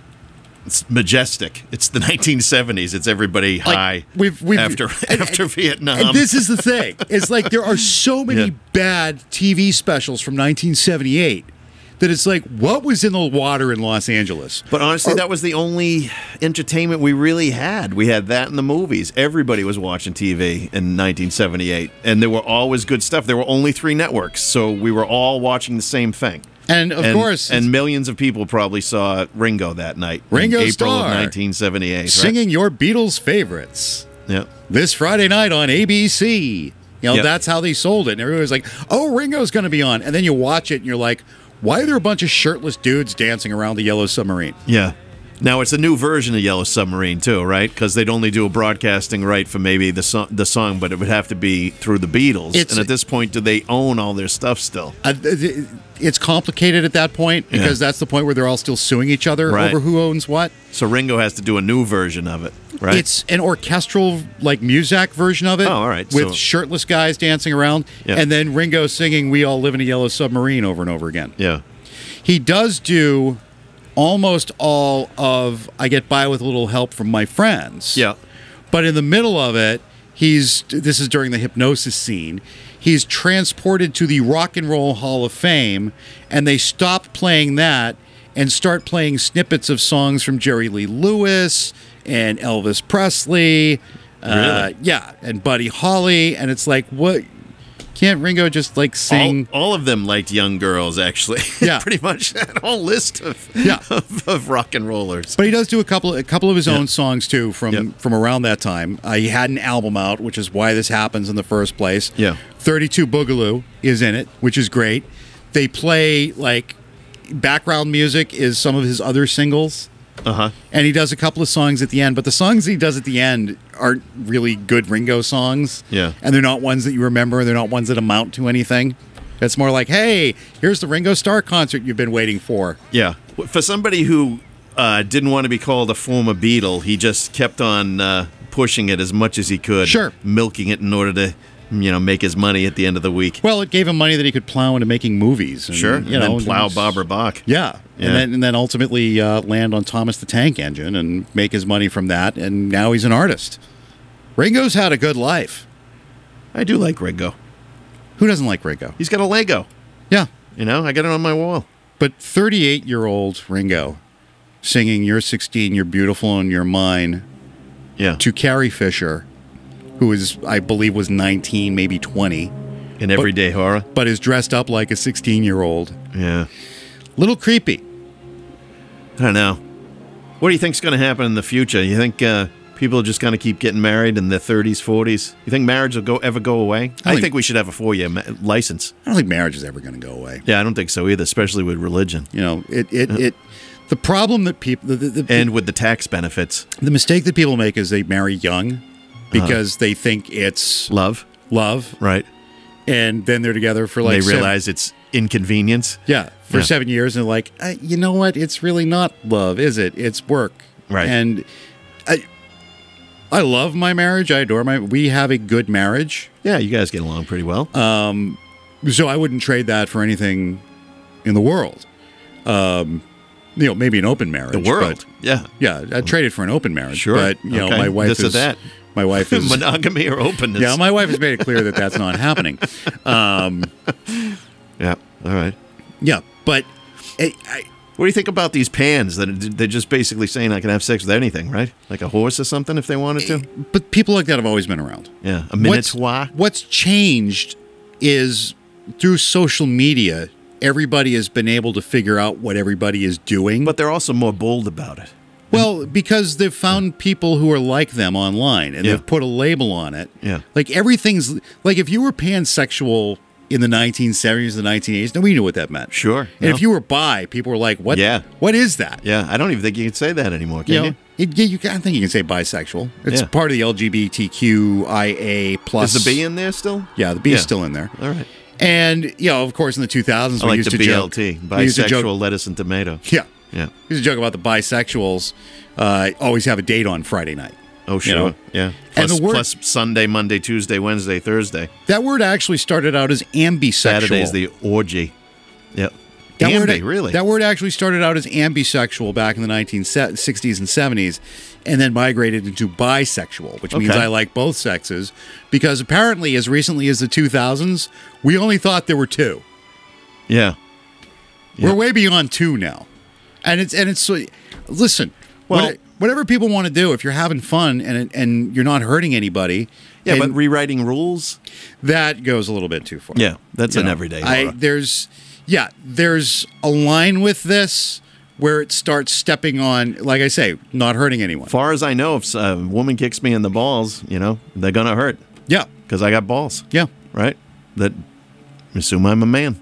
A: It's majestic. It's the nineteen seventies. It's everybody
B: Like,
A: high
B: we've- we've-
A: after
B: and-
A: after Vietnam.
B: And this is the thing. It's like there are so many
A: Yeah.
B: bad T V specials from nineteen seventy-eight that it's like, what was in the water in Los Angeles?
A: But honestly, that was the only entertainment we really had. We had that in the movies. Everybody was watching T V in nineteen seventy-eight, and there were always good stuff. There were only three networks, so we were all watching the same thing.
B: And of
A: and,
B: course,
A: and millions of people probably saw Ringo that night.
B: Ringo
A: in April
B: Starr.
A: of nineteen seventy-eight. Right?
B: singing your Beatles favorites
A: Yeah.
B: this Friday night on A B C. You know,
A: Yep.
B: that's how they sold it. And everybody was like, oh, Ringo's going to be on. And then you watch it and you're like, why are there a bunch of shirtless dudes dancing around the Yellow Submarine?
A: Yeah. Now it's a new version of Yellow Submarine too, right? Because they'd only do a broadcasting right for maybe the song, the song, but it would have to be through the Beatles.
B: It's-
A: and at this point, do they own all their stuff still?
B: Uh, th- th- it's complicated at that point because
A: Yeah.
B: that's the point where they're all still suing each other
A: Right.
B: over who owns what.
A: So Ringo has to do a new version of it, right?
B: It's an orchestral, like Muzak version of it.
A: Oh, all right.
B: With
A: So-
B: shirtless guys dancing around,
A: Yeah.
B: and then Ringo singing "We All Live in a Yellow Submarine" over and over again.
A: yeah.
B: He does do almost all of "I Get By with a Little Help from My Friends."
A: Yeah.
B: But in the middle of it, he's this is during the hypnosis scene. He's transported to the Rock and Roll Hall of Fame, and they stop playing that and start playing snippets of songs from Jerry Lee Lewis and Elvis Presley. Uh,
A: Really?
B: yeah, and Buddy Holly, and it's like, what? Can't Ringo just like sing?
A: All, all of them liked young girls, actually.
B: Yeah.
A: Pretty much that whole list of,
B: Yeah.
A: of, of rock and rollers.
B: But he does do a couple, a couple of his own songs too from
A: Yep.
B: from around that time. Uh, he had an album out, which is why this happens in the first place.
A: Yeah.
B: thirty-two Boogaloo is in it, which is great. They play like background music is some of his other singles,
A: Uh-huh.
B: and he does a couple of songs at the end. But the songs he does at the end aren't really good Ringo songs.
A: Yeah.
B: and they're not ones that you remember. They're not ones that amount to anything. It's more like, hey, here's the Ringo Starr concert you've been waiting for.
A: Yeah. For somebody who uh, didn't want to be called a former Beatle, he just kept on uh, pushing it as much as he could.
B: Sure.
A: Milking it in order to, you know, make his money at the end of the week.
B: Well, it gave him money that he could plow into making movies. And,
A: Sure.
B: you
A: and
B: know,
A: then plow
B: it's-
A: Barbara Bach.
B: Yeah.
A: Yeah.
B: And then and then ultimately uh, land on Thomas the Tank Engine and make his money from that. And now he's an artist. Ringo's had a good life.
A: I do like Ringo.
B: Who doesn't like Ringo?
A: He's got a Lego.
B: Yeah.
A: You know, I got it on my wall.
B: But thirty-eight-year-old Ringo singing "You're sixteen, you're beautiful, and you're mine"
A: Yeah.
B: to Carrie Fisher, who is, I believe, was nineteen, maybe twenty,
A: In Everyday Horror.
B: but is dressed up like a sixteen-year-old.
A: Yeah.
B: Little creepy.
A: I don't know. What do you think's going to happen in the future? You think uh, people are just going to keep getting married in their thirties, forties? You think marriage will go ever go away? I,
B: think-
A: think we should have a four-year ma- license.
B: I don't think marriage is ever going to go away.
A: Yeah, I don't think so either, especially with religion
B: You know, it it, it the problem that people the, the, the,
A: and with the tax benefits.
B: the mistake that people make is they marry young because they think it's
A: Love,
B: love,
A: right?
B: and then they're together for like
A: they
B: seven-
A: realize it's inconvenience.
B: yeah for
A: Yeah.
B: seven years and they're like, uh, you know what? It's really not love, is it? It's work,
A: Right.
B: And I I love my marriage. I adore my. We have a good marriage,
A: Yeah, you guys get along pretty well.
B: so I wouldn't trade that for anything in the world. Um, you know, maybe an open marriage.
A: the world.
B: but-
A: Yeah.
B: yeah, I'd trade it for an open marriage.
A: Sure.
B: But, you know,
A: Okay.
B: my wife
A: This or
B: is...
A: that.
B: My wife is...
A: Monogamy or openness.
B: yeah, my wife has made it clear that that's not happening. Um,
A: Yeah. All right.
B: yeah, but... I, I,
A: What do you think about these pans that they're just basically saying I can have sex with anything, right? Like a horse or something if they wanted to?
B: but people like that have always been around.
A: Yeah. A
B: What's,
A: minotaur?
B: what's changed is through social media, everybody has been able to figure out what everybody is doing.
A: But they're also more bold about it.
B: Well, because they've found people who are like them online and
A: Yeah.
B: they've put a label on it.
A: Yeah.
B: Like everything's like if you were pansexual in the nineteen seventies, the nineteen eighties, nobody knew what that meant.
A: Sure.
B: And
A: No.
B: if you were bi, people were like, "What?
A: Yeah.
B: What is that?"
A: Yeah, I don't even think you can say that anymore, can
B: You
A: you?
B: know, it, yeah, you can, I think you can say bisexual. It's
A: Yeah.
B: part of the L G B T Q I A plus.
A: Is the B in there still?
B: Yeah, the B is
A: Yeah.
B: still in there.
A: All right.
B: And you know, of course, in the two thousands,
A: I
B: we
A: like
B: used
A: the
B: to
A: B L T,
B: joke. we used to joke-
A: bisexual lettuce and tomato.
B: Yeah.
A: Yeah.
B: We used to joke about the bisexuals uh, always have a date on Friday night.
A: Oh, sure.
B: know?
A: Yeah.
B: And
A: Plus,
B: the word-
A: plus Sunday, Monday, Tuesday, Wednesday, Thursday.
B: That word actually started out as ambisexual.
A: Saturday's the orgy. Yep.
B: That
A: Ambi,
B: word,
A: really?
B: That word actually started out as ambisexual back in the nineteen sixties and seventies, and then migrated into bisexual, which means
A: Okay.
B: I like both sexes. Because apparently, as recently as the two thousands, we only thought there were two.
A: yeah.
B: We're way beyond two now, and it's and it's so- listen.
A: Well-
B: what- whatever people want to do, if you're having fun and it- and you're not hurting anybody,
A: Yeah, but
B: and
A: rewriting rules?
B: that goes a little bit too far.
A: Yeah, that's
B: You
A: an
B: know,
A: everyday
B: I
A: horror.
B: there's yeah, there's a line with this where it starts stepping on, like I say, not hurting anyone.
A: far as I know, if a woman kicks me in the balls, you know, they're going to hurt
B: Yeah,
A: because I got balls,
B: yeah.
A: right? That assume I'm a man.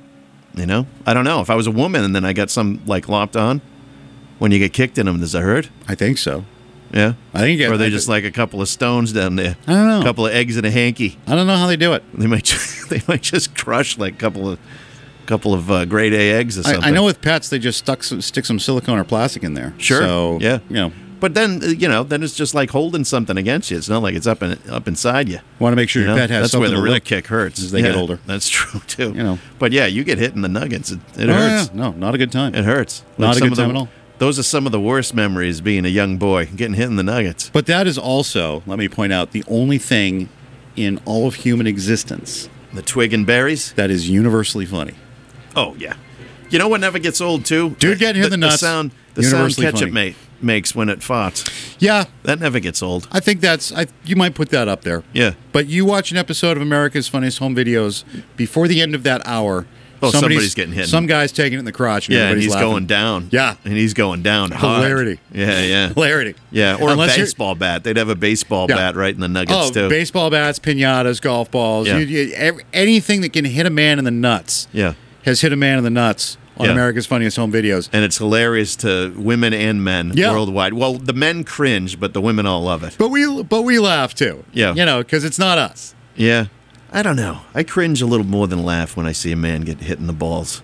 A: You know? I don't know. If I was a woman and then I got some, like, lopped on, when you get kicked in them, does it hurt?
B: I think so.
A: Yeah?
B: I think it-
A: Or are they
B: I
A: just
B: thi-
A: like a couple of stones down there?
B: I don't know.
A: A couple of eggs in a hanky.
B: I don't know how they do it.
A: They might just, they might just crush like a couple of couple of uh, grade A eggs or something.
B: I, I know with pets they just stuck some, stick some silicone or plastic in there.
A: Sure.
B: So
A: Yeah.
B: you know,
A: But then uh, you know, then it's just like holding something against you. It's not like it's up in, up inside you.
B: want to make sure
A: You
B: your
A: know?
B: pet has
A: That's
B: something
A: where the
B: to
A: real
B: lick
A: kick hurts
B: as they get older.
A: That's true too.
B: You know.
A: But yeah, you get hit in the nuggets. It, it
B: Oh,
A: hurts.
B: yeah. No, not a good time.
A: It hurts.
B: Not a
A: some
B: good
A: of the-
B: time at all.
A: Those are some of the worst memories being a young boy, getting hit in the nuggets.
B: But that is also, let me point out, the only thing in all of human existence
A: The twig and berries.
B: that is universally funny.
A: Oh yeah. You know what never gets old too?
B: Dude getting hit in the nuts,
A: The sound, the sound
B: universally
A: ketchup
B: funny.
A: ma- makes when it farts.
B: Yeah,
A: That never gets old.
B: I think that's I. You might put that up there.
A: Yeah.
B: But you watch an episode of America's Funniest Home Videos before the end of that hour.
A: Oh, somebody's getting hit.
B: Some guy's taking it in the crotch. And
A: Yeah, and
B: everybody's
A: he's
B: laughing.
A: going down.
B: Yeah.
A: And he's going down hard.
B: Hilarity.
A: Yeah, yeah.
B: Hilarity.
A: Yeah, or
B: Unless
A: a
B: you're-
A: baseball bat. They'd have a baseball
B: Yeah.
A: bat right in the nuggets
B: Oh,
A: too.
B: baseball bats, pinatas, golf balls.
A: Yeah.
B: You, you, ev- anything that can hit a man in the nuts
A: yeah.
B: has hit a man in the nuts on
A: Yeah.
B: America's Funniest Home Videos.
A: And it's hilarious to women and men
B: Yeah.
A: worldwide. Well, the men cringe, but the women all love it.
B: But we but we laugh too.
A: Yeah.
B: You know, because it's not us.
A: Yeah. I don't know. I cringe a little more than laugh when I see a man get hit in the balls.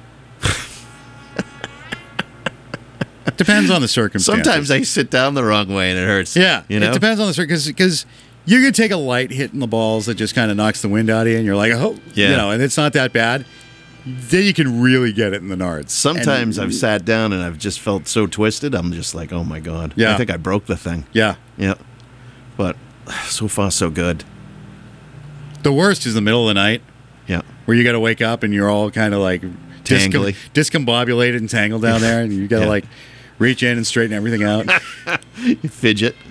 B: Depends on the circumstances.
A: Sometimes I sit down the wrong way and it hurts.
B: Yeah,
A: You know?
B: it depends on the circumstances because you can take a light hit in the balls that just kind of knocks the wind out of you, and you're like, oh,
A: Yeah.
B: you know, and it's not that bad. Then you can really get it in the nards.
A: Sometimes
B: And-
A: I've sat down and I've just felt so twisted. I'm just like, oh my God.
B: Yeah.
A: I think I broke the thing.
B: yeah.
A: Yeah. But so far, so good.
B: The worst is the middle of the night
A: Yeah.
B: where you got to wake up and you're all kind of like discom-
A: Tangly.
B: discombobulated and tangled down there, and you got to
A: Yeah.
B: like reach in and straighten everything out.
A: Fidget.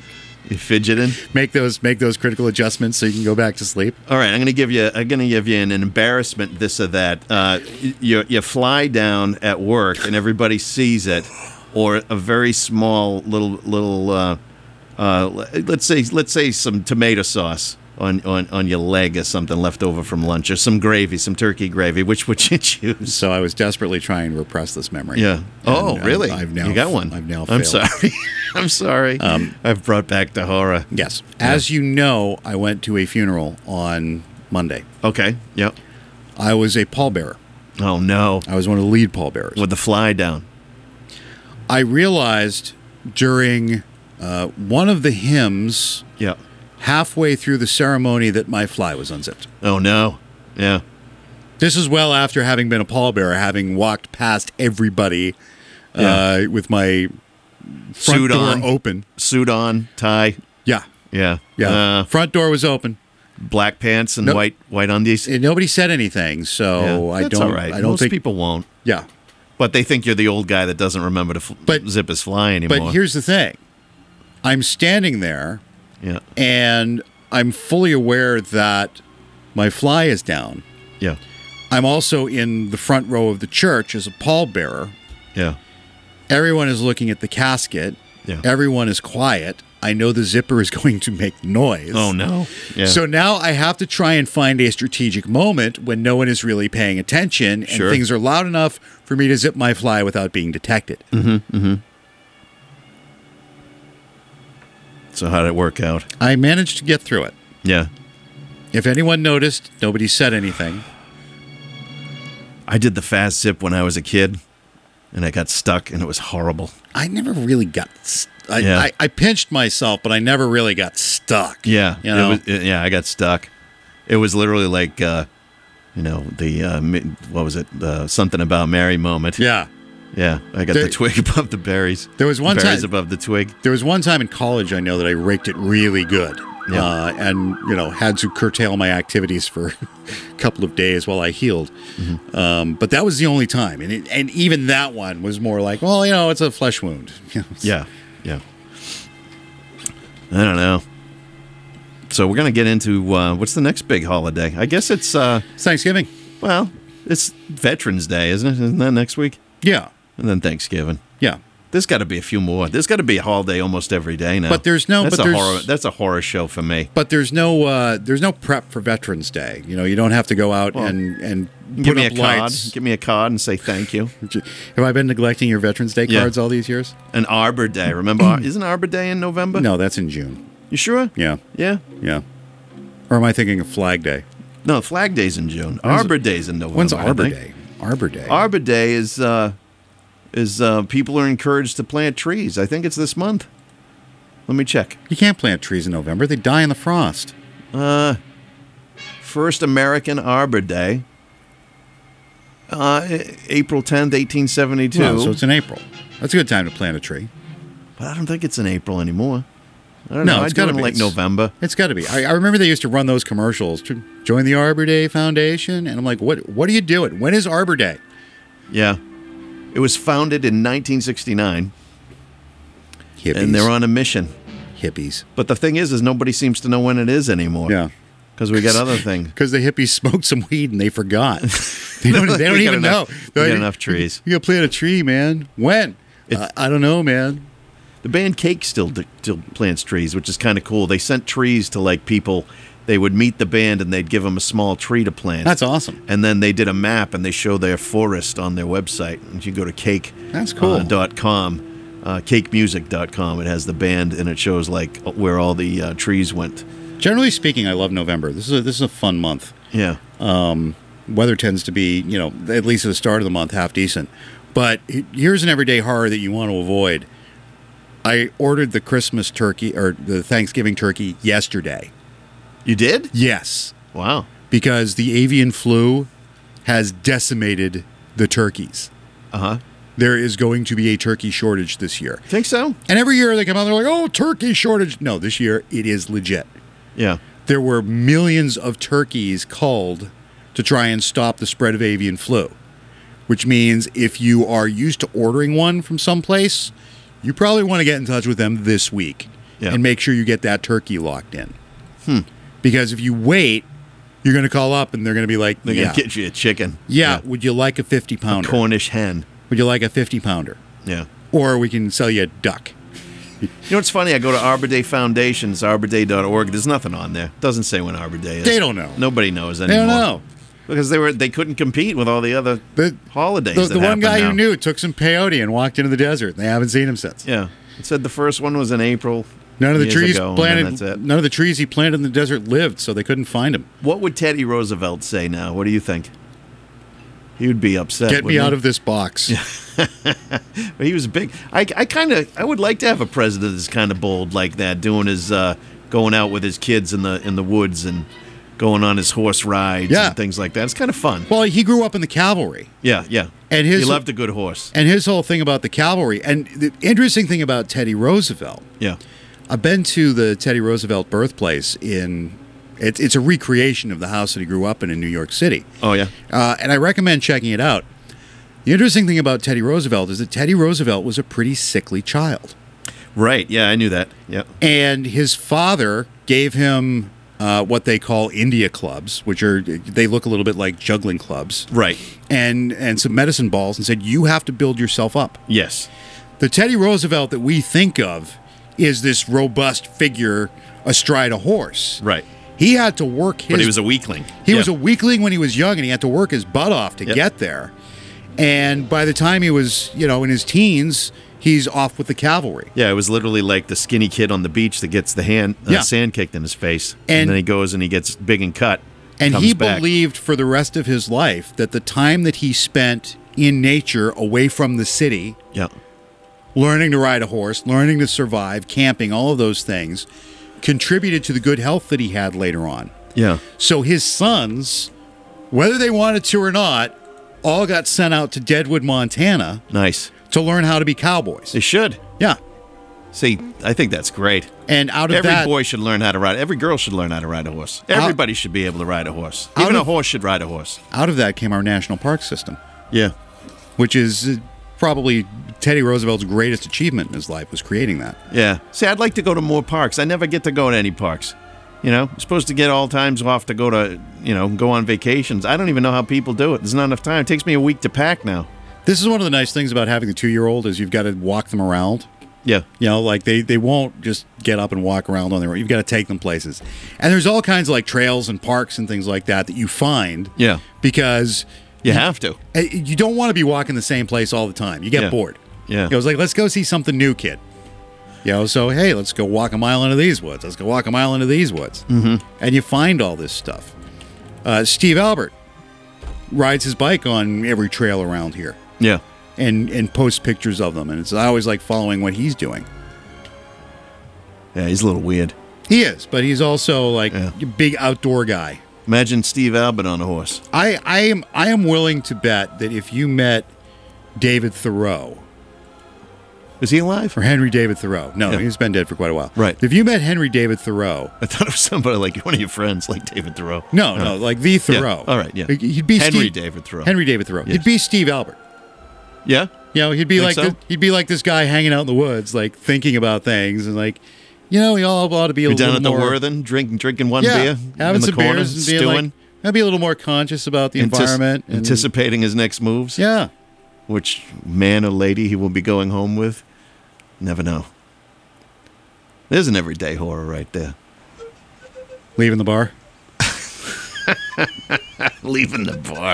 A: You fidgeting?
B: Make those make those critical adjustments so you can go back to sleep.
A: All right, I'm going to give you. I'm going to give you an embarrassment, this or that. Uh, you you fly down at work and everybody sees it, or a very small little little. Uh, uh, let's say let's say some tomato sauce on, on, on your leg or something left over from lunch, or some gravy, some turkey gravy. Which would you choose?
B: So I was desperately trying to repress this memory.
A: Yeah. Oh,
B: And, uh,
A: really?
B: I've now
A: you got one.
B: I've now.
A: I'm
B: failed.
A: sorry. I'm sorry. Um, I've brought back the horror.
B: Yes. As you know, I went to a funeral on Monday.
A: Okay. Yep.
B: I was a pallbearer.
A: Oh no.
B: I was one of the lead pallbearers.
A: With the fly down.
B: I realized during uh, one of the hymns,
A: Yep.
B: halfway through the ceremony, that my fly was unzipped.
A: Oh no. Yeah.
B: This is well after having been a pallbearer, having walked past everybody uh,
A: Yeah.
B: with my front
A: Suit
B: door
A: on.
B: open.
A: Suit on, tie.
B: Yeah.
A: Yeah.
B: Yeah.
A: Uh,
B: front door was open.
A: black pants and
B: Nope.
A: white white undies.
B: And nobody said anything, so
A: Yeah,
B: I
A: that's
B: don't.
A: all right.
B: I don't
A: Most
B: think
A: people won't.
B: Yeah.
A: But they think you're the old guy that doesn't remember to f-
B: But-
A: zip his fly anymore.
B: But here's the thing: I'm standing there,
A: yeah.
B: and I'm fully aware that my fly is down.
A: Yeah.
B: I'm also in the front row of the church as a pallbearer.
A: Yeah.
B: Everyone is looking at the casket.
A: Yeah.
B: Everyone is quiet. I know the zipper is going to make noise.
A: Oh no. Yeah.
B: So now I have to try and find a strategic moment when no one is really paying attention and
A: Sure.
B: things are loud enough for me to zip my fly without being detected.
A: Mm-hmm. Mm-hmm. So how did it work out?
B: I managed to get through it.
A: Yeah.
B: If anyone noticed, nobody said anything.
A: I did the fast zip when I was a kid, and I got stuck, and it was horrible.
B: I never really got. St- I,
A: Yeah.
B: I, I pinched myself, but I never really got stuck.
A: Yeah.
B: You know?
A: It was, it- yeah, I got stuck. It was literally like, uh, you know, the, uh, mi- what was it? The something about Mary moment.
B: Yeah.
A: Yeah. I got
B: There-
A: the twig above the berries.
B: There was one
A: berries
B: time-
A: above the twig.
B: There was one time in college I know that I raked it really good.
A: Yeah.
B: Uh, and, you know, had to curtail my activities for a couple of days while I healed.
A: Mm-hmm.
B: Um, but that was the only time. And, it, and even that one was more like, well, you know, it's a flesh wound. You know, it's-
A: Yeah. Yeah. I don't know. So we're going to get into, uh, what's the next big holiday? I guess it's, uh,
B: It's Thanksgiving.
A: well, it's Veterans Day, isn't it? Isn't that next week?
B: Yeah.
A: And then Thanksgiving.
B: Yeah.
A: There's got to be a few more. There's got to be a holiday almost every day now.
B: But there's no-
A: That's
B: but
A: a
B: there's-
A: horror. That's a horror show for me.
B: But there's no uh, there's no prep for Veterans Day. You know, you don't have to go out
A: Well,
B: and, and
A: Give
B: put
A: me a
B: up
A: card.
B: lights.
A: Give me a card and say thank you.
B: Have I been neglecting your Veterans Day
A: Yeah.
B: cards all these years?
A: An Arbor Day. Remember, Ar- isn't Arbor Day in November?
B: No, that's in June.
A: You sure?
B: Yeah.
A: Yeah.
B: Yeah. Or am I thinking of Flag Day?
A: No, Flag Day's in June.
B: When's-
A: Arbor Day's in November.
B: When's
A: I
B: Arbor
A: think.
B: Day? Arbor Day.
A: Arbor Day is uh, is uh, people are encouraged to plant trees. I think it's this month. Let me check.
B: You can't plant trees in November. They die in the frost.
A: Uh, first American Arbor Day, uh, April tenth, eighteen seventy-two.
B: Oh, so it's in April. That's a good time to plant a tree.
A: But I don't think it's in April anymore. I don't
B: No,
A: know.
B: it's
A: I do it
B: gotta
A: in
B: be.
A: like
B: It's-
A: November.
B: It's got to be. I, I remember they used to run those commercials to join the Arbor Day Foundation, and I'm like, what? What are you doing? When is Arbor Day?
A: Yeah. It was founded in nineteen sixty-nine,
B: Hippies.
A: and they're on a mission.
B: hippies.
A: But the thing is, is nobody seems to know when it is anymore.
B: Yeah.
A: Because we got other things.
B: Because the hippies smoked some weed and they forgot. They don't, they don't
A: We got
B: even
A: enough-
B: know.
A: we got
B: Like,
A: enough trees.
B: You got to plant a tree, man. When?
A: It-
B: Uh, I don't know, man.
A: The band Cake still still plants trees, which is kind of cool. They sent trees to like people. They would meet the band and they'd give them a small tree to plant.
B: That's awesome.
A: And then they did a map and they show their forest on their website. And you go to cake.
B: That's cool.
A: Uh, dot com, uh, cake music dot com. It has the band and it shows like where all the uh, trees went.
B: Generally speaking, I love November. This is a, this is a fun month.
A: Yeah.
B: Weather tends to be, you know, at least at the start of the month, half decent. But he- here's an everyday horror that you want to avoid. I ordered the Christmas turkey or the Thanksgiving turkey yesterday.
A: You did?
B: Yes,
A: Wow.
B: because the avian flu has decimated the turkeys.
A: Uh huh.
B: There is going to be a turkey shortage this year.
A: Think so?
B: And every year they come out, they're like, oh, turkey shortage. No, this year it is legit.
A: Yeah.
B: There were millions of turkeys culled to try and stop the spread of avian flu, which means if you are used to ordering one from someplace, you probably want to get in touch with them this week.
A: Yeah.
B: and make sure you get that turkey locked in.
A: Hmm.
B: Because if you wait, you're going to call up and they're going to be like,
A: They're
B: yeah,
A: gonna get you a chicken.
B: yeah, would you like a fifty
A: A
B: pounder?
A: Cornish hen.
B: Would you like a fifty pounder?
A: Yeah.
B: Or we can sell you a duck.
A: You know what's funny? I go to Arbor Day Foundations, arbor day dot org. There's nothing on there. Doesn't say when Arbor Day is.
B: They don't know.
A: Nobody knows
B: They
A: anymore.
B: don't know.
A: Because they were they couldn't compete with all the other
B: The,
A: holidays.
B: the,
A: that
B: the one
A: happen
B: guy
A: now.
B: who knew took some peyote and walked into the desert. They haven't seen him since.
A: Yeah. It said the first one was in April.
B: None of the
A: years
B: trees
A: ago, and
B: planted.
A: then that's it.
B: None of the trees he planted in the desert lived, so they couldn't find him.
A: What would Teddy Roosevelt say now? What do you think? He would be upset.
B: Get me
A: wouldn't
B: out
A: he?
B: of this box.
A: But he was big. I, I kind of I would like to have a president that's kind of bold like that, doing his uh, going out with his kids in the in the woods and going on his horse rides
B: Yeah.
A: and things like that. It's kind of fun.
B: Well, he grew up in the cavalry.
A: Yeah, yeah.
B: And his-
A: he loved a good horse.
B: And his whole thing about the cavalry, and the interesting thing about Teddy Roosevelt,
A: Yeah.
B: I've been to the Teddy Roosevelt birthplace in, it's, it's a recreation of the house that he grew up in in New York City.
A: Oh yeah.
B: Uh, and I recommend checking it out. The interesting thing about Teddy Roosevelt is that Teddy Roosevelt was a pretty sickly child.
A: Right. Yeah, I knew that. Yeah.
B: And his father gave him uh, what they call India clubs, which are, they look a little bit like juggling clubs,
A: Right.
B: and, and some medicine balls, and said, you have to build yourself up.
A: Yes.
B: The Teddy Roosevelt that we think of is this robust figure astride a horse.
A: Right.
B: He had to work his...
A: But he was a weakling.
B: He
A: Yeah.
B: was a weakling when he was young, and he had to work his butt off to
A: Yep.
B: get there. And by the time he was, you know, in his teens, he's off with the cavalry.
A: Yeah, it was literally like the skinny kid on the beach that gets the hand uh,
B: Yeah.
A: sand kicked in his face, and,
B: And-
A: then he goes and he gets big and cut.
B: And
A: comes
B: he
A: back.
B: believed for the rest of his life that the time that he spent in nature away from the city,
A: Yeah.
B: learning to ride a horse, learning to survive, camping, all of those things, contributed to the good health that he had later on.
A: Yeah.
B: So his sons, whether they wanted to or not, all got sent out to Deadwood, Montana
A: Nice.
B: to learn how to be cowboys.
A: They should.
B: Yeah.
A: See, I think that's great.
B: And out of
A: Every
B: that,
A: boy should learn how to ride. Every girl should learn how to ride a horse. Everybody should be able to ride a horse.
B: Out
A: Even a
B: of-
A: horse should ride a horse.
B: out of that came our national park system,
A: Yeah.
B: which is uh, probably Teddy Roosevelt's greatest achievement in his life, was creating that.
A: Yeah. See, I'd like to go to more parks. I never get to go to any parks. You know, I'm supposed to get all times off to go to, you know, go on vacations. I don't even know how people do it. There's not enough time. It takes me a week to pack now.
B: This is one of the nice things about having a two-year-old is you've got to walk them around.
A: Yeah.
B: You know, like they, they won't just get up and walk around on their own. You've got to take them places. And there's all kinds of like trails and parks and things like that that you find
A: Yeah.
B: because
A: You have to.
B: uh, you don't want to be walking the same place all the time. You get
A: Yeah.
B: bored.
A: Yeah.
B: You know, it's like, let's go see something new, kid. You know, so hey, let's go walk a mile into these woods. Let's go walk a mile into these woods. Mm-hmm. And you find all this stuff. Uh, Steve Albert rides his bike on every trail around here
A: Yeah.
B: and, and posts pictures of them. And it's I always like following what he's doing.
A: Yeah, he's a little weird.
B: He is, but he's also like
A: Yeah.
B: a big outdoor guy.
A: Imagine Steve Albert on a horse.
B: I, I am I am willing to bet that if you met David Thoreau,
A: Is he alive?
B: or Henry David Thoreau, no,
A: Yeah.
B: he's been dead for quite a while.
A: Right.
B: If you met Henry David Thoreau,
A: I thought it was somebody like one of your friends, like David Thoreau.
B: no, no, like the Thoreau.
A: All right, yeah.
B: He'd be
A: Henry
B: Steve,
A: David Thoreau.
B: Henry David Thoreau.
A: Yes.
B: He'd be Steve Albert.
A: Yeah?
B: You know, he'd be
A: Think
B: like
A: so?
B: the, he'd be like this guy hanging out in the woods, like thinking about things and like, you know, we all ought to be a
A: You're
B: little
A: down at the
B: more
A: Worthen, drink, drinking one
B: yeah,
A: beer,
B: having
A: in the
B: some
A: corner,
B: beers and being
A: stewing,
B: like, I'd be a little more conscious about the
A: antis-
B: environment. And,
A: anticipating his next moves.
B: yeah.
A: Which man or lady he will be going home with. Never know. There's an everyday horror right there.
B: Leaving the bar.
A: Leaving the bar.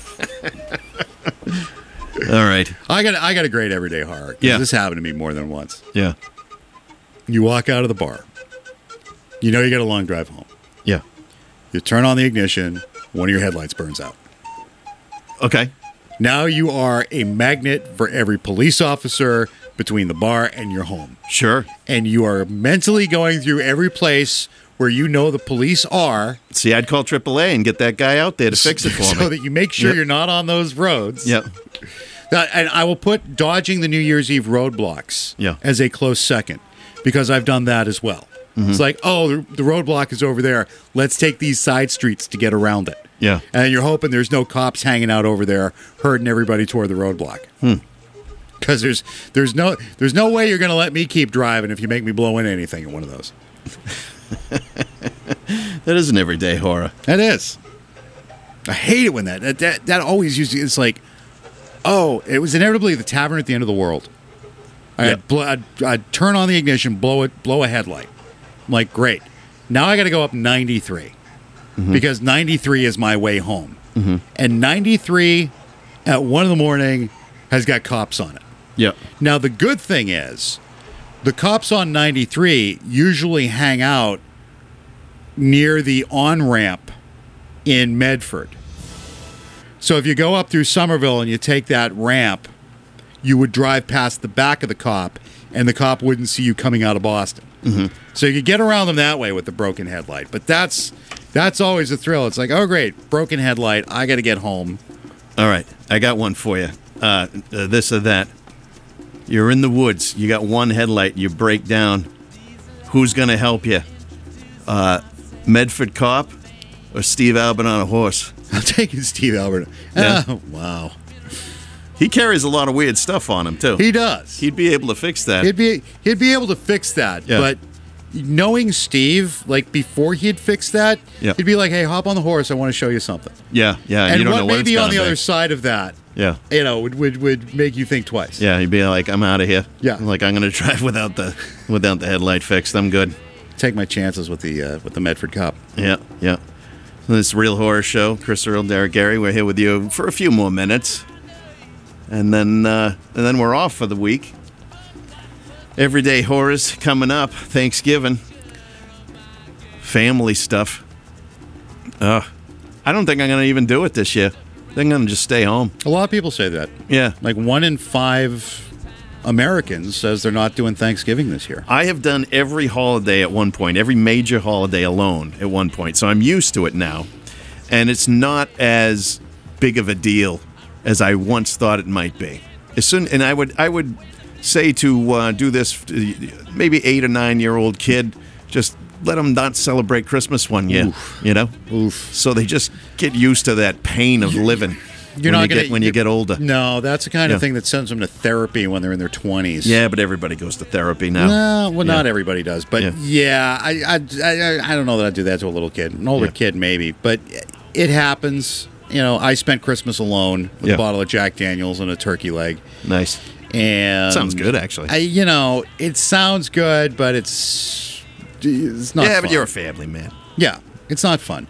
A: All right.
B: I got I got a great everyday horror. 'Cause
A: Yeah.
B: This happened to me more than once.
A: Yeah.
B: You walk out of the bar. You know you got a long drive home.
A: Yeah.
B: You turn on the ignition. One of your headlights burns out.
A: Okay.
B: Now you are a magnet for every police officer between the bar and your home.
A: Sure.
B: And you are mentally going through every place where you know the police are.
A: See, I'd call triple A and get that guy out there to fix it for
B: so
A: me.
B: that you make sure
A: Yep.
B: you're not on those roads.
A: Yep.
B: That- and I will put dodging the New Year's Eve roadblocks
A: Yeah.
B: as a close second because I've done that as well.
A: Mm-hmm.
B: It's like, oh, the, the roadblock is over there. Let's take these side streets to get around it.
A: Yeah.
B: And you're hoping there's no cops hanging out over there herding everybody toward the roadblock.
A: Hmm.
B: Because there's there's no there's no way you're going to let me keep driving if you make me blow in anything in one of those.
A: That is an everyday horror.
B: That is. I hate it when that that that, that always usually it's like, oh, it was inevitably the tavern at the end of the world. I'd,
A: Yep.
B: bl- I'd, I'd turn on the ignition, blow it, blow a headlight. I'm like, great. Now I got to go up ninety-three because ninety-three is my way home, and ninety-three at one in the morning has got cops on it.
A: Yep.
B: Now, the good thing is the cops on ninety-three usually hang out near the on-ramp in Medford. So if you go up through Somerville and you take that ramp, you would drive past the back of the cop, and the cop wouldn't see you coming out of Boston. Mm-hmm. So you could get around them that way with the broken headlight. But that's that's always a thrill. It's like, oh, great, broken headlight. I got to get home.
A: All right, I got one for you. Uh, uh, this or that. You're in the woods. You got one headlight. You break down. Who's going to help you? Uh, Medford cop or Steve Albert on a horse?
B: I'm taking Steve Albert.
A: Yeah.
B: Oh, wow.
A: He carries a lot of weird stuff on him, too.
B: He does.
A: He'd be able to fix that.
B: He'd be he'd be able to fix that.
A: Yeah.
B: But knowing Steve, like before he'd fix that,
A: Yeah.
B: he'd be like, "Hey, hop on the horse. I want to show you something."
A: yeah, yeah.
B: And
A: you don't
B: what
A: know
B: may
A: what it's
B: be on
A: gonna
B: the
A: be.
B: other side of that,
A: Yeah.
B: you know, would would, would make you think twice.
A: Yeah, he'd be like, I'm out of here.
B: Yeah.
A: Like, I'm going to drive without the without the headlight fixed. I'm good.
B: Take my chances with the uh, with the Medford cop.
A: Yeah, yeah. So this Real Horror Show, Chris Earl, Derek Gary, we're here with you for a few more minutes. And then uh, and then we're off for the week. Everyday horrors coming up. Thanksgiving. Family stuff. Uh, I don't think I'm going to even do it this year. I think I'm going to just stay home.
B: A lot of people say that.
A: Yeah.
B: Like one in five Americans says they're not doing Thanksgiving this year.
A: I have done every holiday at one point, every major holiday alone at one point. So I'm used to it now. And it's not as big of a deal as I once thought it might be. As soon, and I would I would say to uh, do this, to maybe eight or nine year old kid, just let them not celebrate Christmas one year,
B: Oof.
A: you know?
B: Oof.
A: So they just get used to that pain of living
B: You're
A: when,
B: not
A: you,
B: gonna,
A: get, when you get older.
B: No, that's the kind
A: Yeah.
B: of thing that sends them to therapy when they're in their twenties.
A: Yeah, but everybody goes to therapy now.
B: No, well,
A: Yeah.
B: not everybody does, but
A: Yeah.
B: yeah, I, I, I, I don't know that I'd do that to a little kid. An older
A: Yeah.
B: kid, maybe, but it happens. You know, I spent Christmas alone with
A: Yeah.
B: a bottle of Jack Daniels and a turkey leg,
A: Nice.
B: and
A: Sounds good, actually.
B: I, you know, it sounds good, but it's it's not.
A: yeah,
B: fun.
A: but you're a family man.
B: yeah, it's not fun.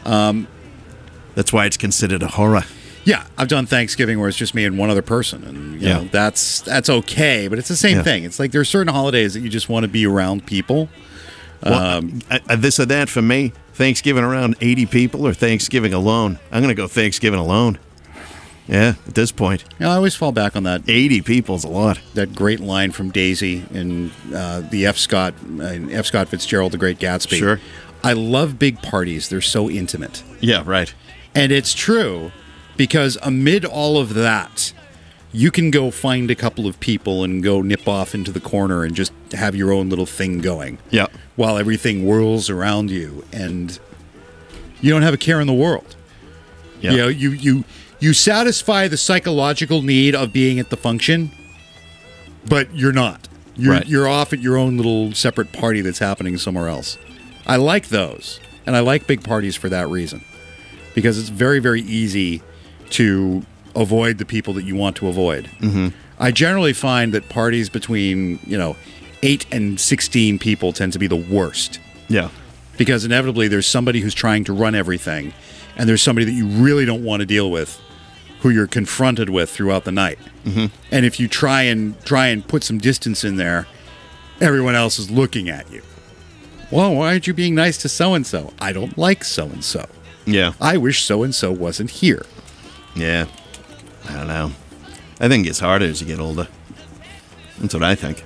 A: That's why it's considered a horror.
B: Yeah, I've done Thanksgiving where it's just me and one other person, and you
A: Yeah.
B: know that's that's okay. But it's the same
A: Yeah.
B: thing. It's like there are certain holidays that you just want to be around people.
A: Well,
B: Um,
A: uh, uh, this or that for me. Thanksgiving around eighty people or Thanksgiving alone. I'm going to go Thanksgiving alone. Yeah, at this point,
B: You know, I always fall back on that
A: eighty people's a lot.
B: that great line from Daisy in uh, the F. Scott in F. Scott Fitzgerald, The Great Gatsby.
A: Sure.
B: I love big parties. They're so intimate,
A: Yeah, right.
B: and it's true because amid all of that, you can go find a couple of people and go nip off into the corner and just have your own little thing going.
A: Yeah.
B: While everything whirls around you, and you don't have a care in the world.
A: Yeah.
B: You know, you you you satisfy the psychological need of being at the function, but you're not. You're
A: Right.
B: you're off at your own little separate party that's happening somewhere else. I like those, and I like big parties for that reason, because it's very very easy to avoid the people that you want to avoid. Mm-hmm. I generally find that parties between you know eight and sixteen people tend to be the worst.
A: Yeah.
B: Because inevitably there's somebody who's trying to run everything, and there's somebody that you really don't want to deal with, who you're confronted with throughout the night. Mm-hmm. And if you try and try and put some distance in there, everyone else is looking at you. Well, why aren't you being nice to so and so? I don't like so and so.
A: Yeah.
B: I wish so and so wasn't here.
A: Yeah. I don't know. I think it's harder as you get older. That's what I think.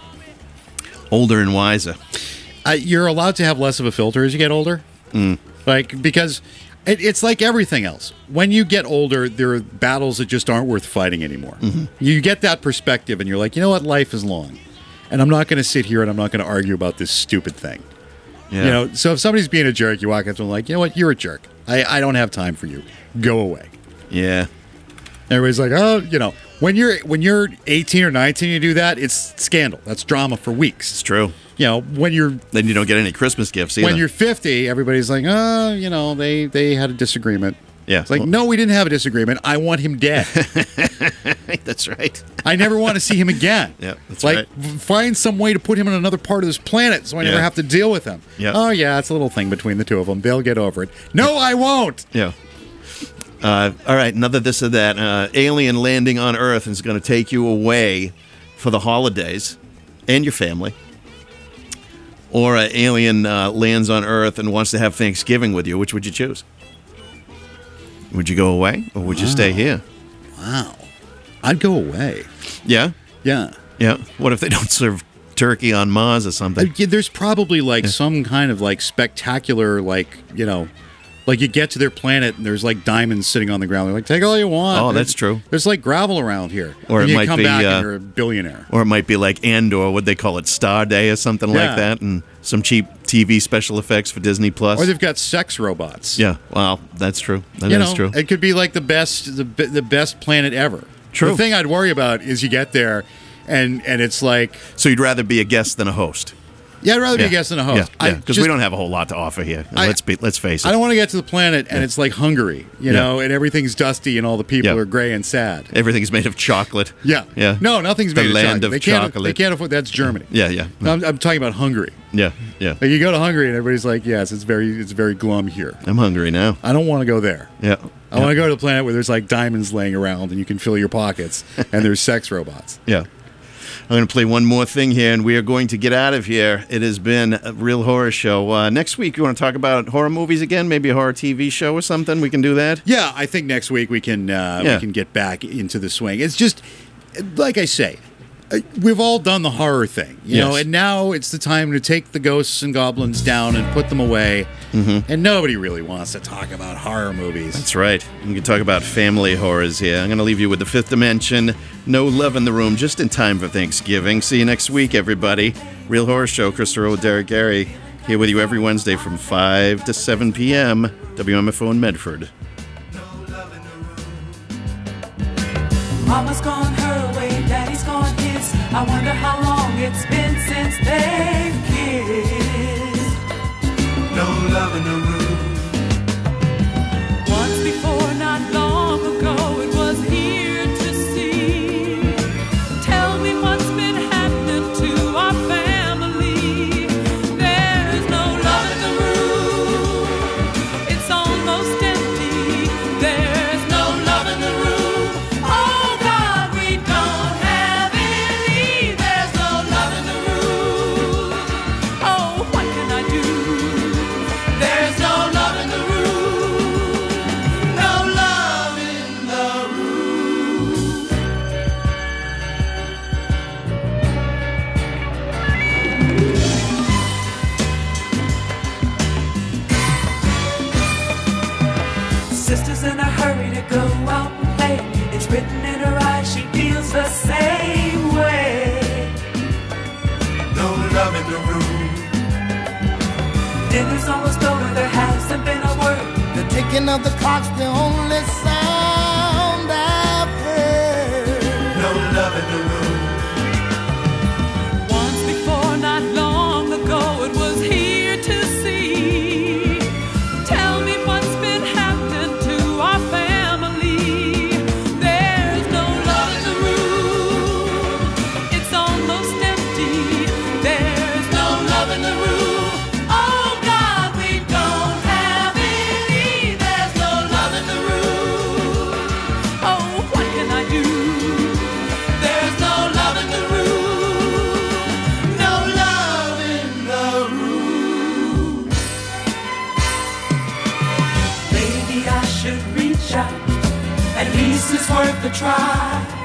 A: Older and wiser.
B: Uh, you're allowed to have less of a filter as you get older.
A: Mm.
B: Like, because it, it's like everything else. When you get older, there are battles that just aren't worth fighting anymore.
A: Mm-hmm.
B: You get that perspective, and you're like, you know what? Life is long. And I'm not going to sit here and I'm not going to argue about this stupid thing.
A: Yeah.
B: You know, so if somebody's being a jerk, you walk up to them like, you know what? You're a jerk. I, I don't have time for you. Go away.
A: Yeah.
B: Everybody's like, oh, you know, When you're when you're eighteen or nineteen, you do that. It's scandal. That's drama for weeks.
A: It's true.
B: You know, when you're
A: Then you don't get any Christmas gifts either.
B: when you're fifty, everybody's like, oh, you know, they they had a disagreement.
A: Yeah.
B: It's like,
A: Well-
B: no, we didn't have a disagreement. I want him dead.
A: That's right.
B: I never want to see him again.
A: Yeah, that's
B: like,
A: right.
B: f- find some way to put him on another part of this planet so I never
A: Yeah.
B: have to deal with him.
A: Yeah.
B: Oh, yeah, it's a little thing between the two of them. They'll get over it. No, I won't.
A: Yeah. Uh, all right, another this or that. Uh, alien landing on Earth is going to take you away for the holidays and your family. Or an alien uh, lands on Earth and wants to have Thanksgiving with you. Which would you choose? Would you go away or would you stay here?
B: Wow. I'd go away.
A: Yeah?
B: Yeah.
A: Yeah. What if they don't serve turkey on Mars or
B: Uh,
A: something?
B: yeah, There's probably like some kind of like spectacular, like, you know, like you get to their planet and there's like diamonds sitting on the ground. They're like, take all you want.
A: Oh,
B: There's-
A: that's true.
B: There's like gravel around here.
A: Or
B: and
A: it
B: you
A: might
B: come
A: be,
B: back
A: uh,
B: and you're a billionaire.
A: Or it might be like Andor, would they call it Star Day or something
B: Yeah.
A: like that? And some cheap T V special effects for Disney Plus.
B: Or they've got sex robots.
A: Yeah, well, that's true. That is
B: you know,
A: true.
B: It could be like the best, the, be- the best planet ever.
A: True.
B: The thing I'd worry about is you get there, and and it's like,
A: So you'd rather be a guest than a host?
B: yeah, I'd rather be
A: Yeah.
B: a guest than a host.
A: Yeah,
B: I
A: because
B: just-
A: we don't have a whole lot to offer here.
B: I-
A: let's be, let's face it.
B: I don't want to get to the planet and it's like Hungary, you
A: Yeah.
B: know, and everything's dusty and all the people
A: Yeah.
B: are gray and sad.
A: Everything's made of chocolate.
B: Yeah,
A: Yeah.
B: No, nothing's
A: The
B: made
A: land
B: of
A: of
B: chocolate. They can't.
A: chocolate.
B: They can't afford. That's Germany.
A: Yeah, yeah,
B: No, I'm, I'm talking about Hungary.
A: yeah, yeah.
B: Like you go to Hungary and everybody's like, yes, it's very, it's very glum here.
A: I'm hungry now.
B: I don't want to go there.
A: Yeah.
B: I want to go to the planet where there's like diamonds laying around and you can fill your pockets and there's sex robots.
A: Yeah. I'm going to play one more thing here, and we are going to get out of here. It has been a Real Horror Show. Uh, next week, you want to talk about horror movies again? Maybe a horror T V show or something? We can do that?
B: Yeah, I think next week we can uh,
A: Yeah.
B: we can get back into the swing. It's just like I say, uh, we've all done the horror thing, you know,
A: Yes.
B: and now it's the time to take the ghosts and goblins down and put them away.
A: Mm-hmm.
B: And nobody really wants to talk about horror movies.
A: That's right. We can talk about family horrors here. I'm going to leave you with The Fifth Dimension. No Love in the Room, just in time for Thanksgiving. See you next week, everybody. Real Horror Show, Chris Earl with Derek Gary, here with you every Wednesday from five to seven p.m. W M F O in Medford.
C: Mama's gone her way, daddy's gone his. I wonder how long it's been since they've kissed. No love in the room. Once before, not long ago, it was here to see. Tell me what's been happening to our family. There's no love in the room. It's almost empty. There's no love in the room. Oh God, we don't have any. There's no love in the room. Oh, what can I do? There's no love in the room. No love in the room. Sister's in a hurry to go out and play. It's written in her eyes, she feels the same way. No love in the room. Dinner's almost over, there hasn't been a word.
I: The ticking of the clock's the only sound I've heard.
C: No love in the room. Once before, not long ago, it was here to see. Tell me what's been happening to our family. There's no love in the room. It's almost empty. There's no love in the room. Oh God, we don't have any. There's no love in the room. Oh, what can I do? There's no love in the room. No love in the room. Maybe I should reach out. At least it's worth a try.